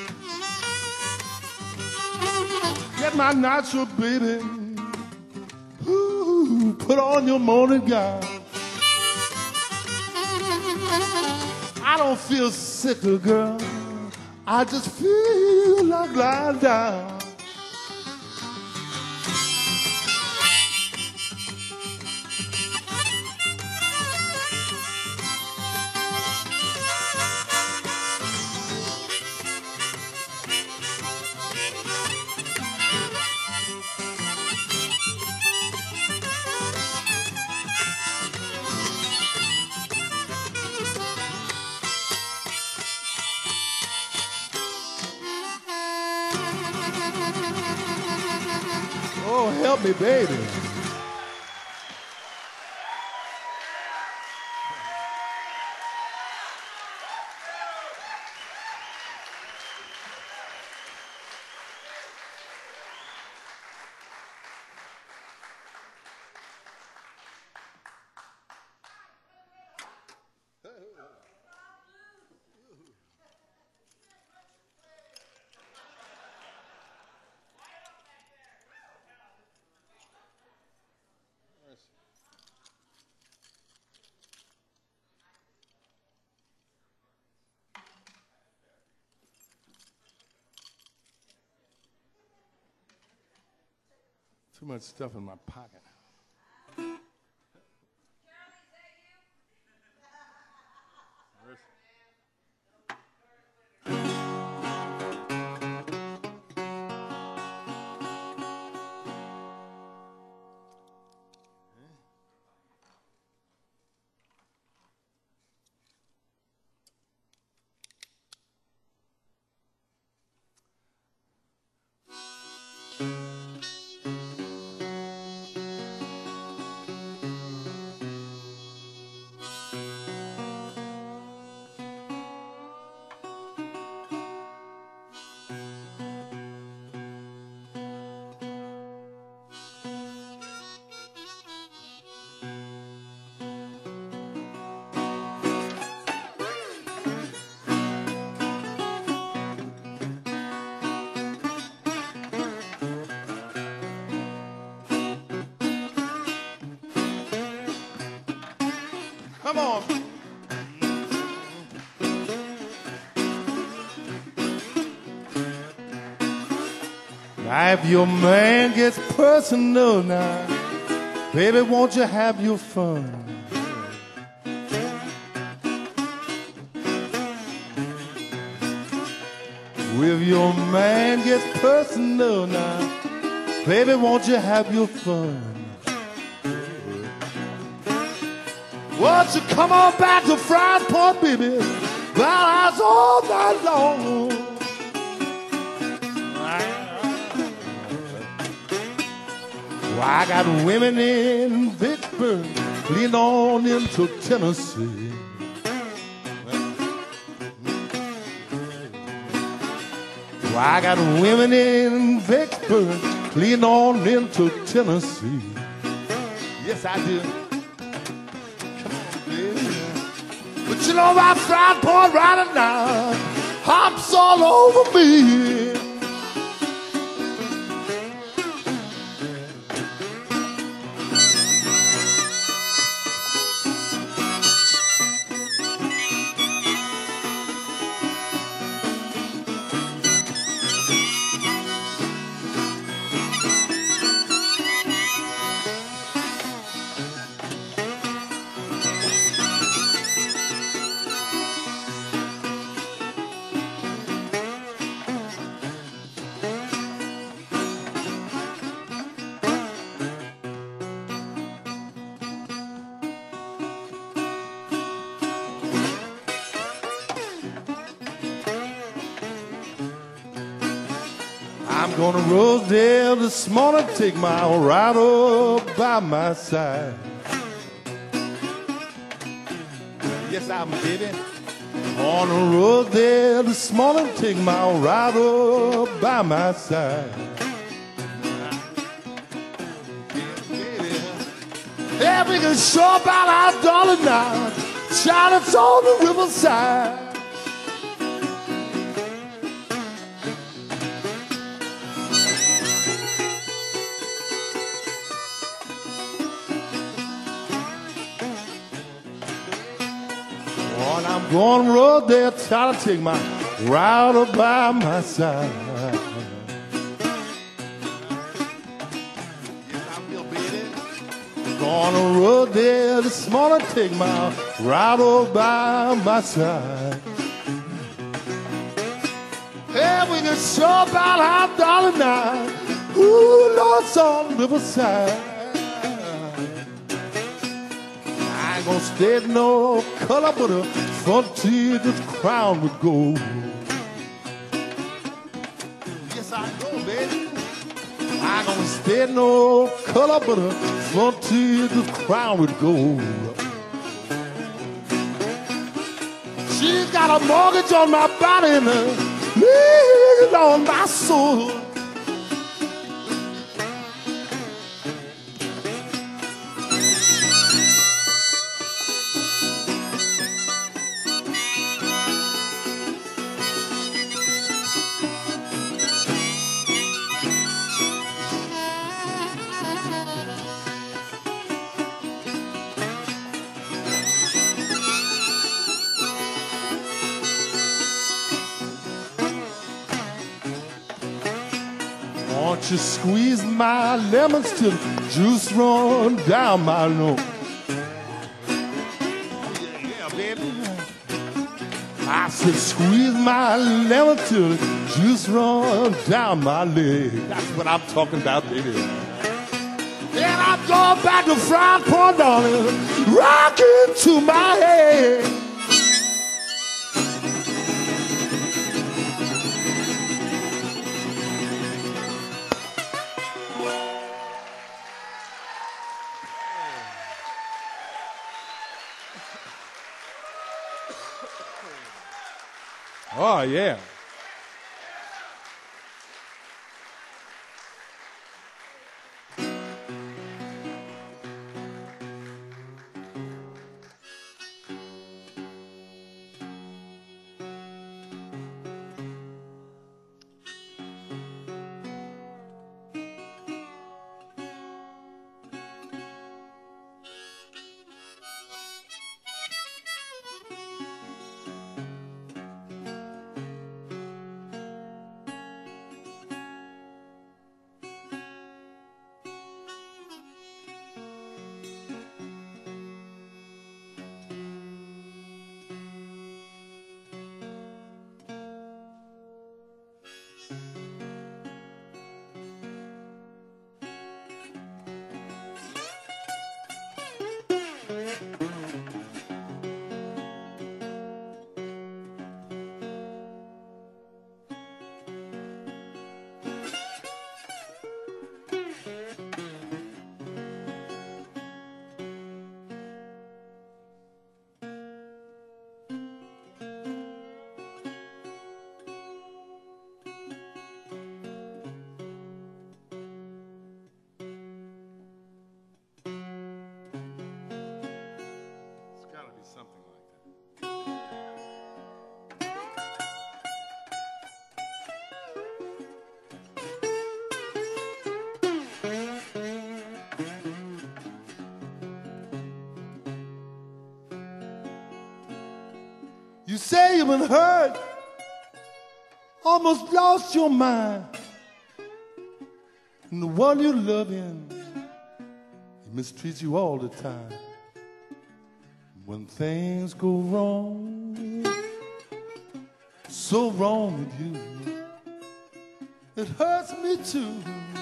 Get my nightshirt, baby. Ooh, put on your morning gown. I don't feel sick, girl. I just feel like lying down. Oh, help me, baby. Too much stuff in my pocket. Come on. Now, if your man gets personal now, baby, won't you have your fun? If your man gets personal now, baby, won't you have your fun? Won't you come on back to Fried Point, baby? That's all night long. Well, I got women in Vicksburg, lean on into Tennessee. Well, I got women in Vicksburg, lean on into Tennessee. Yes, I do. But you know about Fried Point right now, hops all over me. I'm gonna Rosedale this morning, take my ride up by my side. Yes, I'm baby. On the Rosedale this morning, take my ride up by my side. Yeah, we can show about our darling now, Charlotte's on the riverside. I'm going road there, try to take my ride up by my side. Yes, I feel baby. Going on road there this morning, take my ride up by my side. Hey, we can show about how darling now, ooh, Lord's on the riverside. I ain't gonna stay no color but a frontier that's crowned with gold. Yes, I know, baby. I ain't gonna stay no color but a frontier that's crowned with gold. She's got a mortgage on my body and a lien on my soul. Won't you squeeze my lemons till the juice run down my nose? Yeah, baby. I said squeeze my lemon till the juice run down my leg. That's what I'm talking about, baby. Then I'm going back to Fried Point, darling, rocking to my head. Oh, yeah. It's got to be something like that. You say you've been hurt, almost lost your mind, and the one you love in, he mistreats you all the time. When things go wrong, so wrong with you, it hurts me too.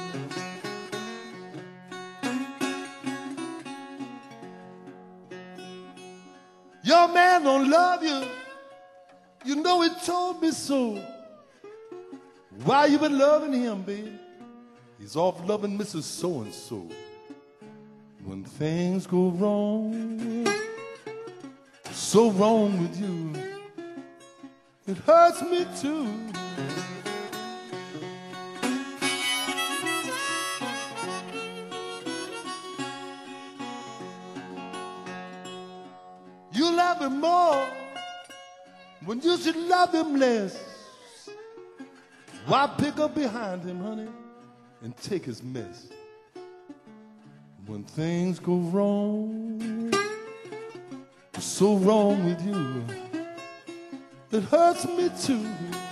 Your man don't love you, you know he told me so. Why you been loving him, baby? He's off loving Mrs. So-and-so. When things go wrong, so wrong with you, it hurts me too. You love him more when you should love him less. Why pick up behind him, honey, and take his mess? When things go wrong, so wrong with you, it hurts me too.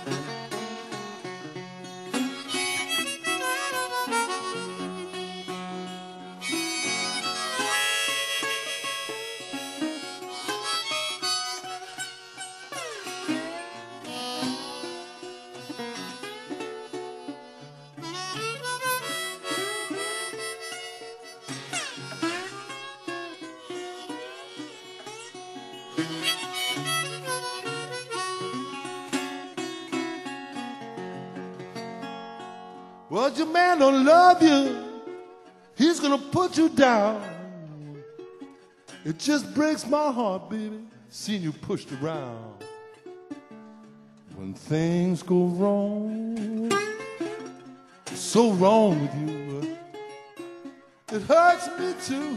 Well, your man don't love you, he's gonna put you down. It just breaks my heart, baby, seeing you pushed around. When things go wrong, so wrong with you, it hurts me too.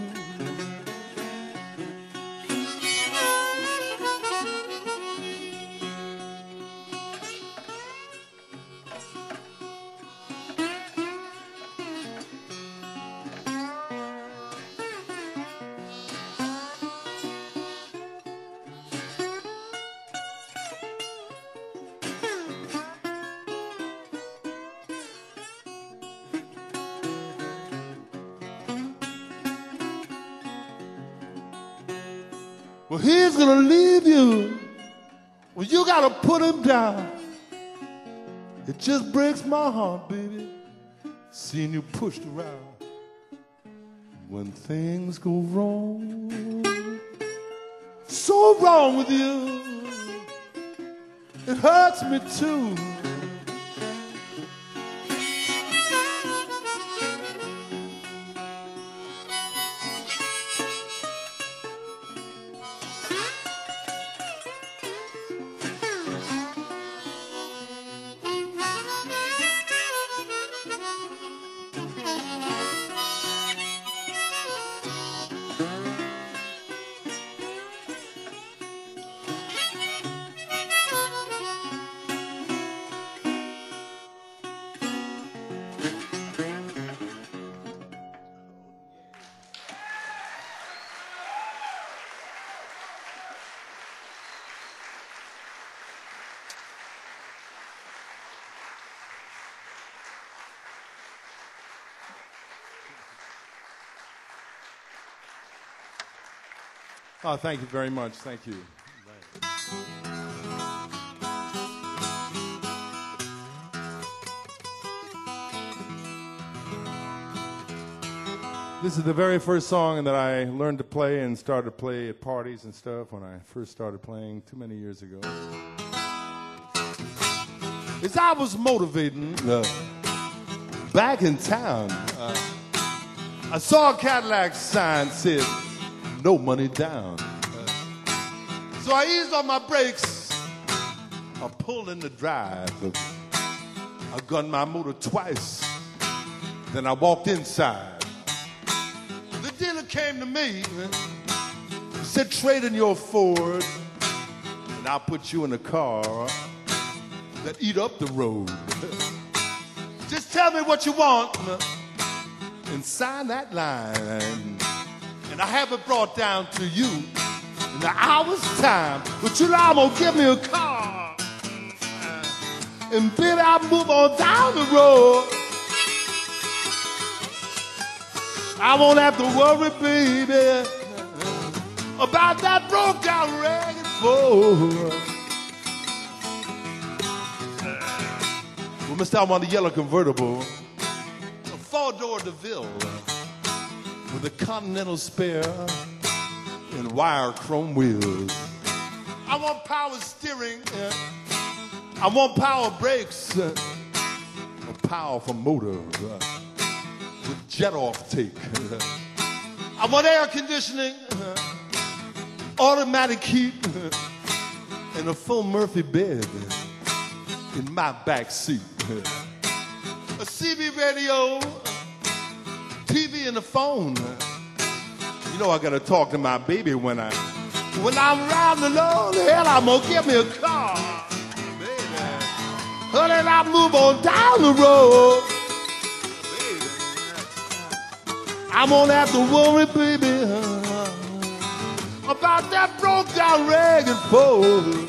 Well, he's gonna leave you. Well, you gotta put him down. It just breaks my heart, baby, seeing you pushed around. When things go wrong, so wrong with you, it hurts me too. Oh, thank you very much. Thank you. This is the very first song that I learned to play and started to play at parties and stuff when I first started playing too many years ago. As I was motivating back in town, I saw a Cadillac sign said, "No money down." So I eased on my brakes. I pulled in the drive. I gunned my motor twice. Then I walked inside. The dealer came to me, said, "Trade in your Ford, and I'll put you in a car that eat up the road. Just tell me what you want and sign that line, and I have it brought down to you in an hour's time. But you know I'm gonna give me a car, and baby I'll move on down the road. I won't have to worry, baby, about that broke down ragged Ford." Well, Mr. I want a yellow convertible, a four-door DeVille with a Continental spare and wire chrome wheels. I want power steering. I want power brakes, a powerful motor with jet off take. I want air conditioning, automatic heat, and a full Murphy bed in my back seat. A CB radio, TV, and a phone. You know I gotta talk to my baby when I'm riding alone. Hell, I'm gonna get me a car, baby. Honey, and I move on down the road. I won't have to worry, baby, about that broke down ragged Ford.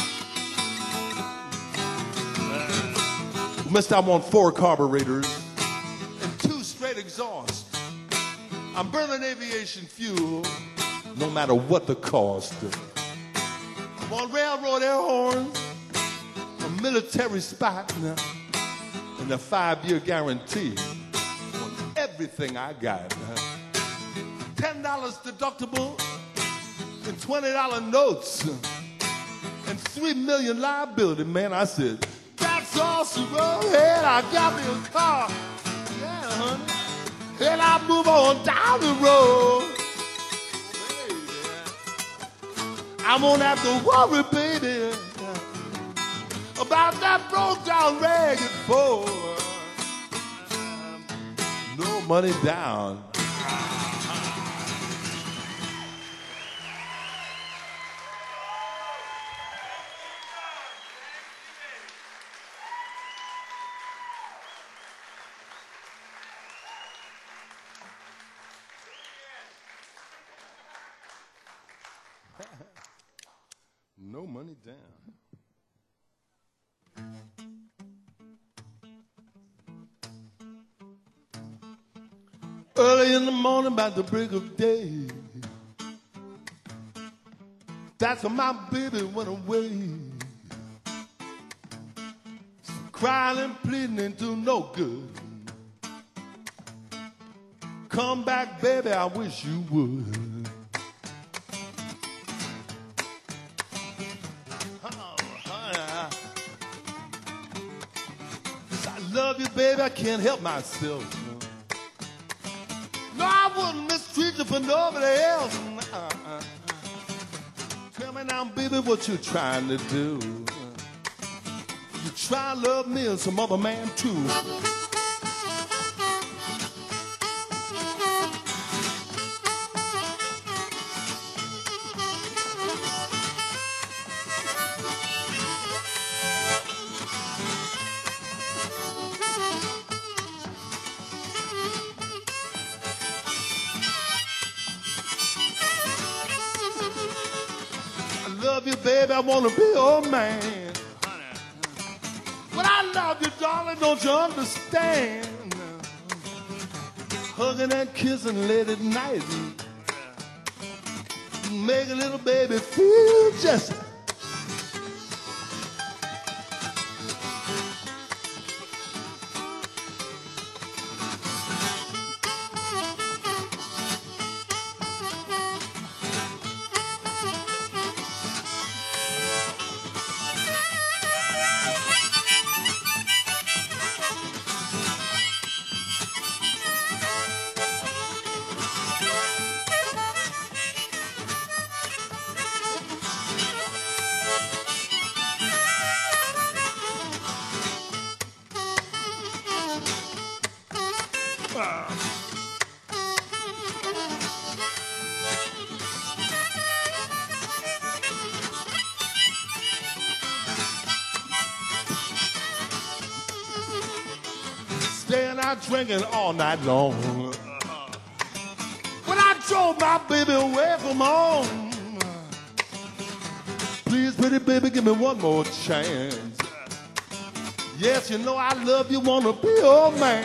Mister, I want 4 carburetors and 2 straight exhausts. I'm burning aviation fuel, no matter what the cost. I want railroad air horns, a military spot, and a 5-year guarantee on everything I got. $10 deductible and $20 notes and $3 million liability. Man, I said, that's awesome, bro. Hey, I got me a car. Yeah, honey. And I move on down the road. I won't have to worry, baby, about that broke down ragged Ford. No money down. No money down. Early in the morning, about the break of day, that's when my baby went away. So crying and pleading ain't do no good. Come back, baby, I wish you would. I love you, baby, I can't help myself. No, I wouldn't mistreat you for nobody else. Tell me now, baby, what you trying to do? You try to love me and some other man too. Love you, baby, I wanna be your man. But I love you, darling, don't you understand? Hugging and kissing late at night, make a little baby feel just. Staying out drinking all night long. When I drove my baby away from home, please, pretty baby, give me one more chance. Yes, you know I love you, wanna be your man.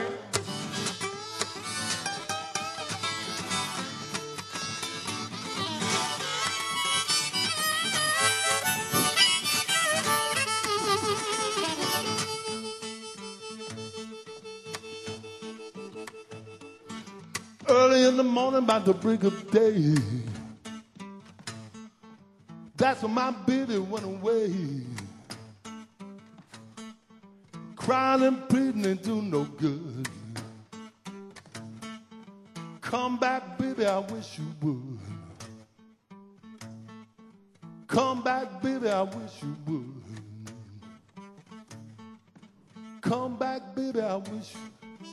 Early in the morning, about the break of day, that's when my baby went away. Crying and pleading ain't do no good. Come back, baby, I wish you would. Come back, baby, I wish you would. Come back, baby, I wish you would.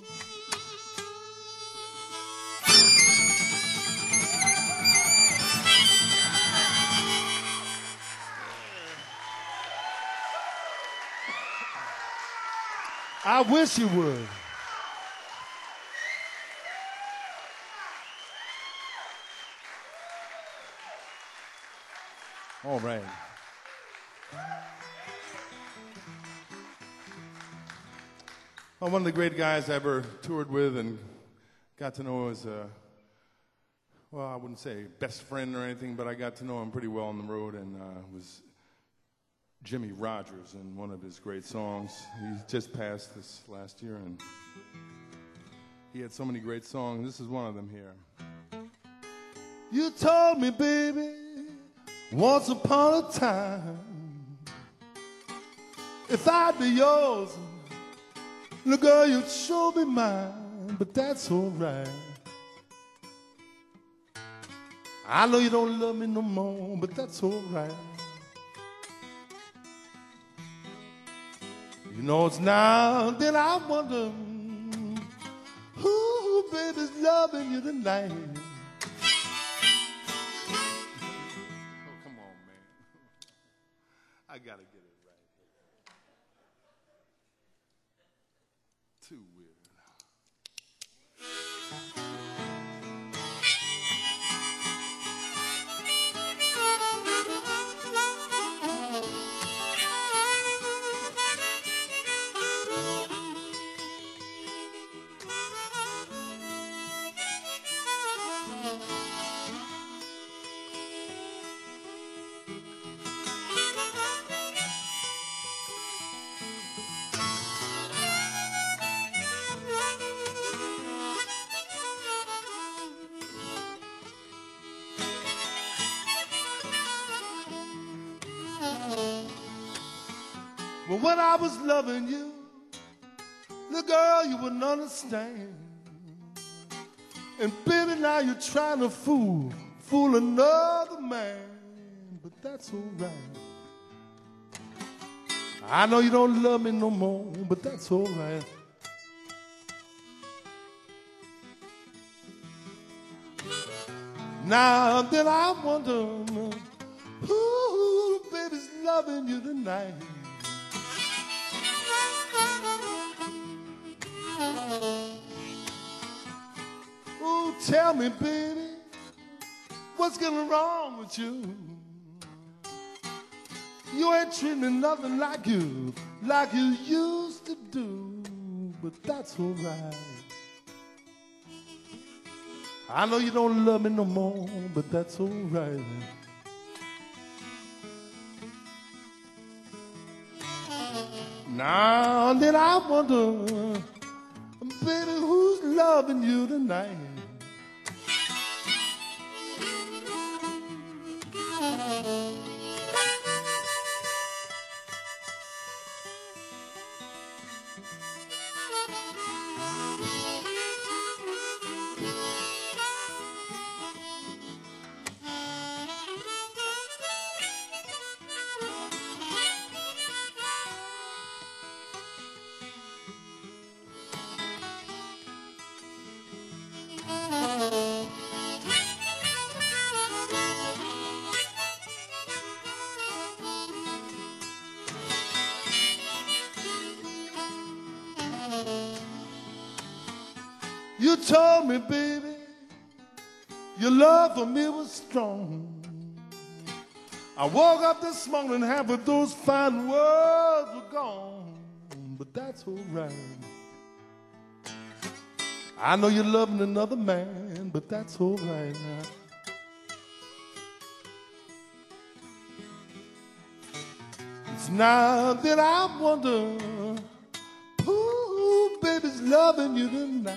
I wish you would. All right. Well, one of the great guys I ever toured with and got to know as a, well, I wouldn't say best friend or anything, but I got to know him pretty well on the road, and was Jimmy Rogers in one of his great songs. He just passed this last year, and he had so many great songs. This is one of them here. You told me, baby, once upon a time, if I'd be yours, the girl, you'd sure be mine, but that's all right. I know you don't love me no more, but that's all right. You know it's now that I wonder who, baby's loving you tonight. Oh, come on, man. I gotta get it right. Too weird. But when I was loving you, the girl, you wouldn't understand. And baby, now you're trying to fool another man. But that's all right. I know you don't love me no more, but that's all right. Now then I wonder who, baby's loving you tonight. Oh, tell me, baby, what's getting wrong with you? You ain't treating me nothing like you used to do, but that's all right. I know you don't love me no more, but that's all right. Now and then I wonder, baby, who's loving you tonight? You told me, baby, your love for me was strong. I woke up this morning, half of those fine words were gone. But that's all right. I know you're loving another man, but that's all right now. It's now that I wonder who, baby's loving you tonight.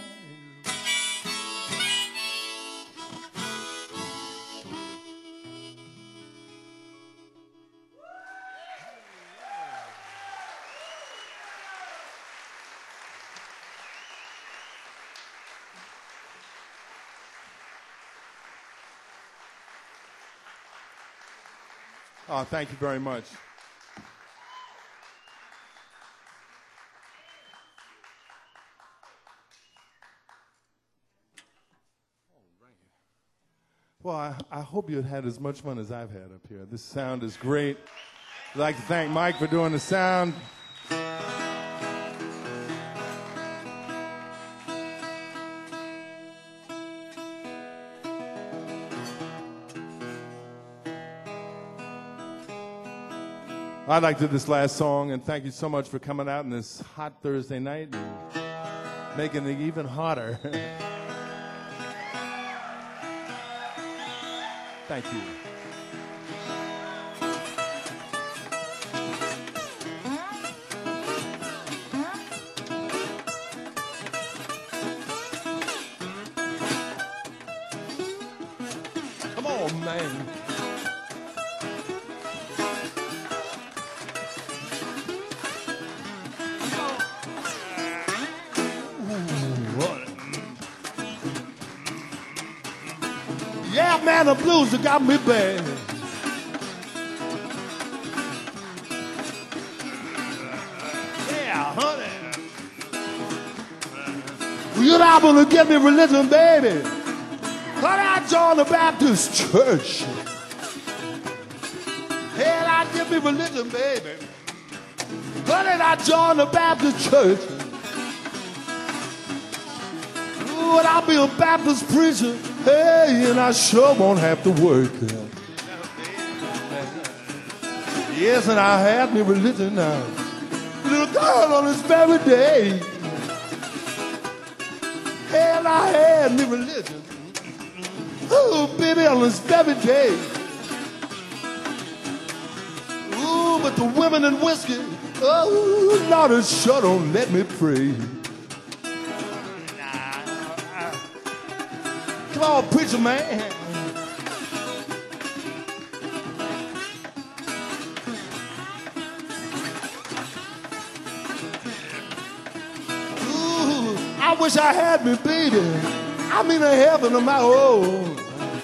Oh, thank you very much. Well, I hope you had as much fun as I've had up here. This sound is great. I'd like to thank Mike for doing the sound. I'd like to do this last song, and thank you so much for coming out on this hot Thursday night and making it even hotter. Thank you. Come on, man. Yeah, man, the blues have got me bad. Yeah, honey. Well, you're not gonna give me religion, baby. Honey, I joined the Baptist church. Hell, I give me religion, baby. Honey, I joined the Baptist church. Ooh, and I'll be a Baptist preacher. Hey, and I sure won't have to work. Yes, and I have me religion now. Little girl on this very day. Hell, I had me religion. Oh, baby, on this very day. Ooh, but the women and whiskey, oh, Lord, it sure don't let me pray. Come on, preacher man. Ooh, I wish I had me baby. I'm in a heaven of my own.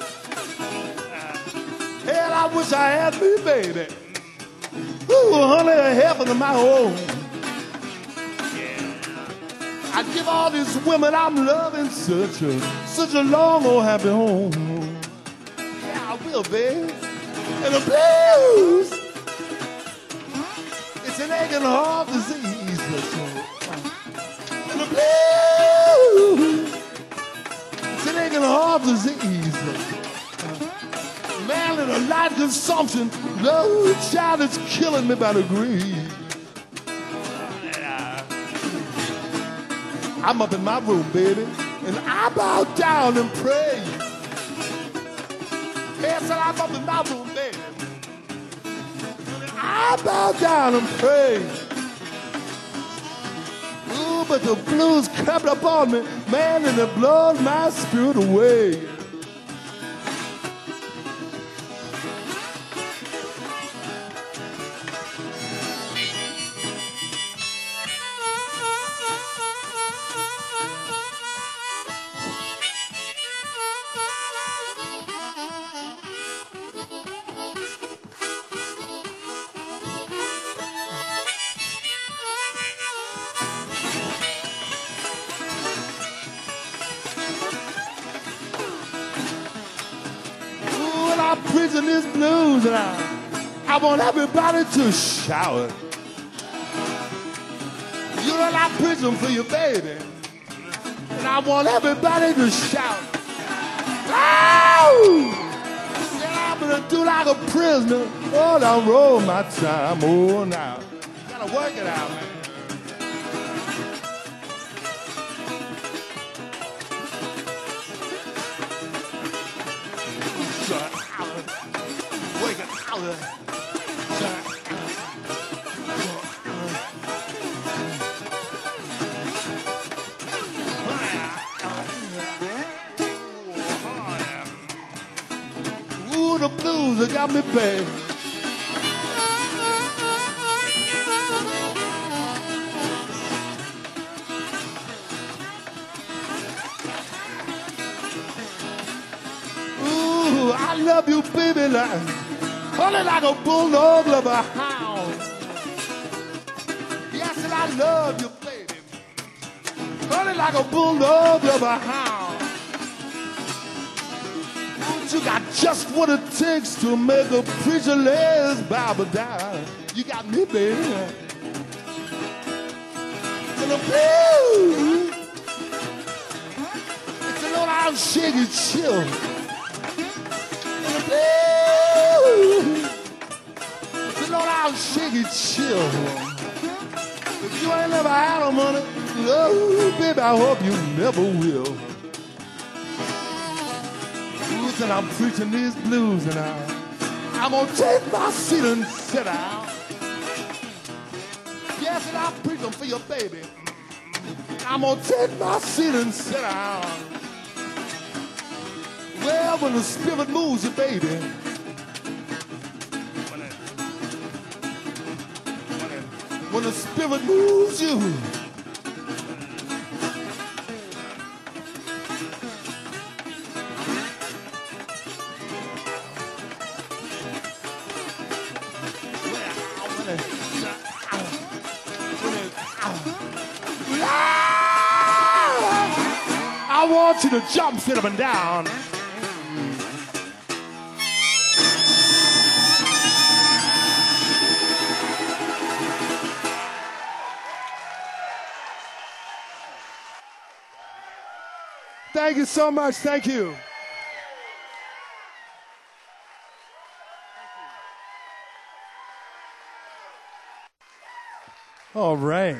Hell, I wish I had me baby. Ooh, honey, a heaven of my own. I give all these women I'm loving such a long old happy home. Yeah, I will, babe. And the blues, it's an aching heart disease. And the blues, it's an aching heart disease. Man, and a light consumption, no child is killing me by degrees. I'm up in my room, baby, and I bow down and pray. Yes, and I'm up in my room, baby, and I bow down and pray. Ooh, but the blues crept up on me, man, and it blows my spirit away. I'm preaching this blues and I want everybody to shout. You're not preaching for your baby. And I want everybody to shout. Ow! And I'm gonna do like a prisoner. Oh, now roll my time. Oh, now. Gotta work it out, man. Work it out. Ooh, the blues that got me bad. Ooh, I love you, baby, like honey, like a bulldog love a hound. Yes, and I love you, baby, honey, like a bulldog love a hound. You got just what it takes to make a preacher lay his Bible down. You got me, baby. And the blues, it's a little out shaky chill. And the blues, it's a little out shaky chill. If you ain't never had no money, oh, baby, I hope you never will. And I'm preaching these blues, and I'm gonna take my seat and sit down. Yes, and I'm preaching for your baby. I'm gonna take my seat and sit down. Well, when the Spirit moves you, baby, when the Spirit moves you, I want you to jump, sit up and down. Thank you so much. Thank you. All right.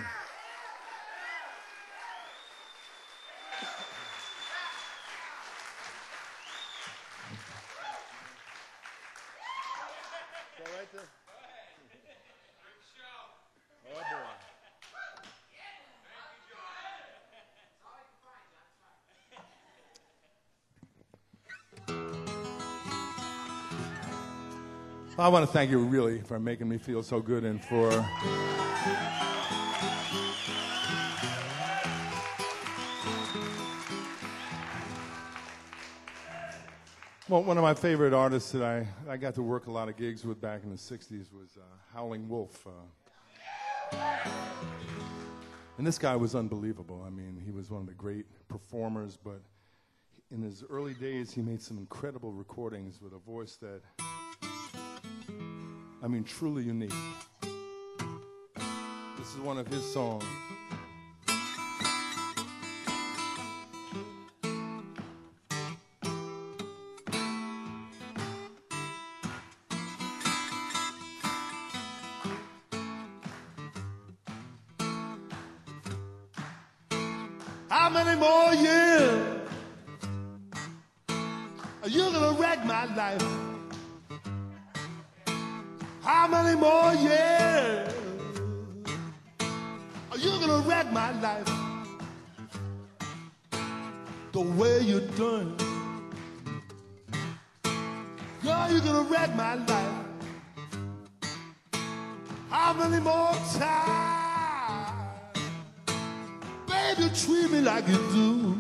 I want to thank you really for making me feel so good and for well, one of my favorite artists that I got to work a lot of gigs with back in the 60s was Howling Wolf. And this guy was unbelievable. I mean, he was one of the great performers, but in his early days, he made some incredible recordings with a voice that, I mean, truly unique. This is one of his songs. How many more years are you gonna wreck my life? How many more years are you gonna wreck my life? The way you're doing, girl, you're gonna wreck my life. How many more times, baby, treat me like you do?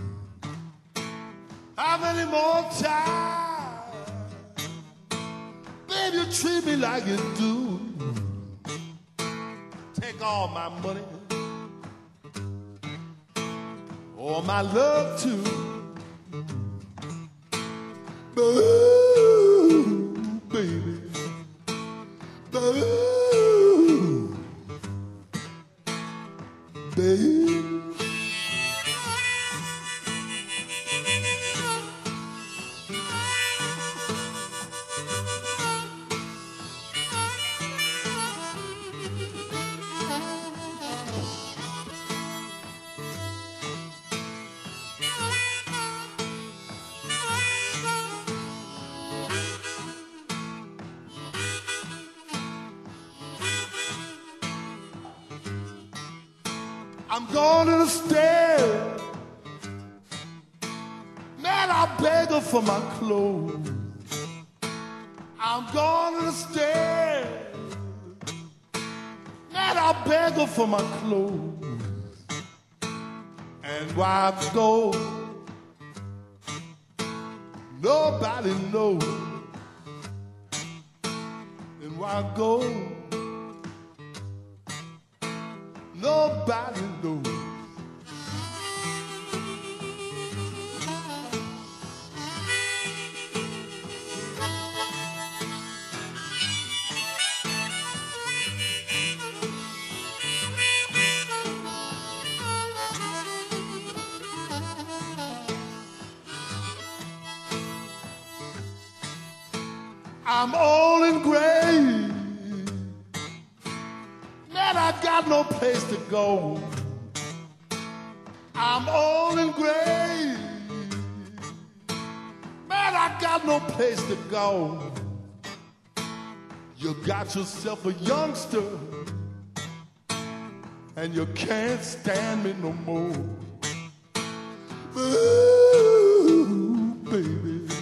How many more times, baby, you treat me like you do? Take all my money, all my love too. Ooh, baby, ooh, baby. I'm going to the stair. Man, I beg her for my clothes. I'm going to the stair. Man, I beg her for my clothes. And why I go, nobody knows. And why I go, nobody knows. I'm old and gray. Man, I got no place to go. I'm old and gray. Man, I got no place to go. You got yourself a youngster, and you can't stand me no more. Ooh, baby.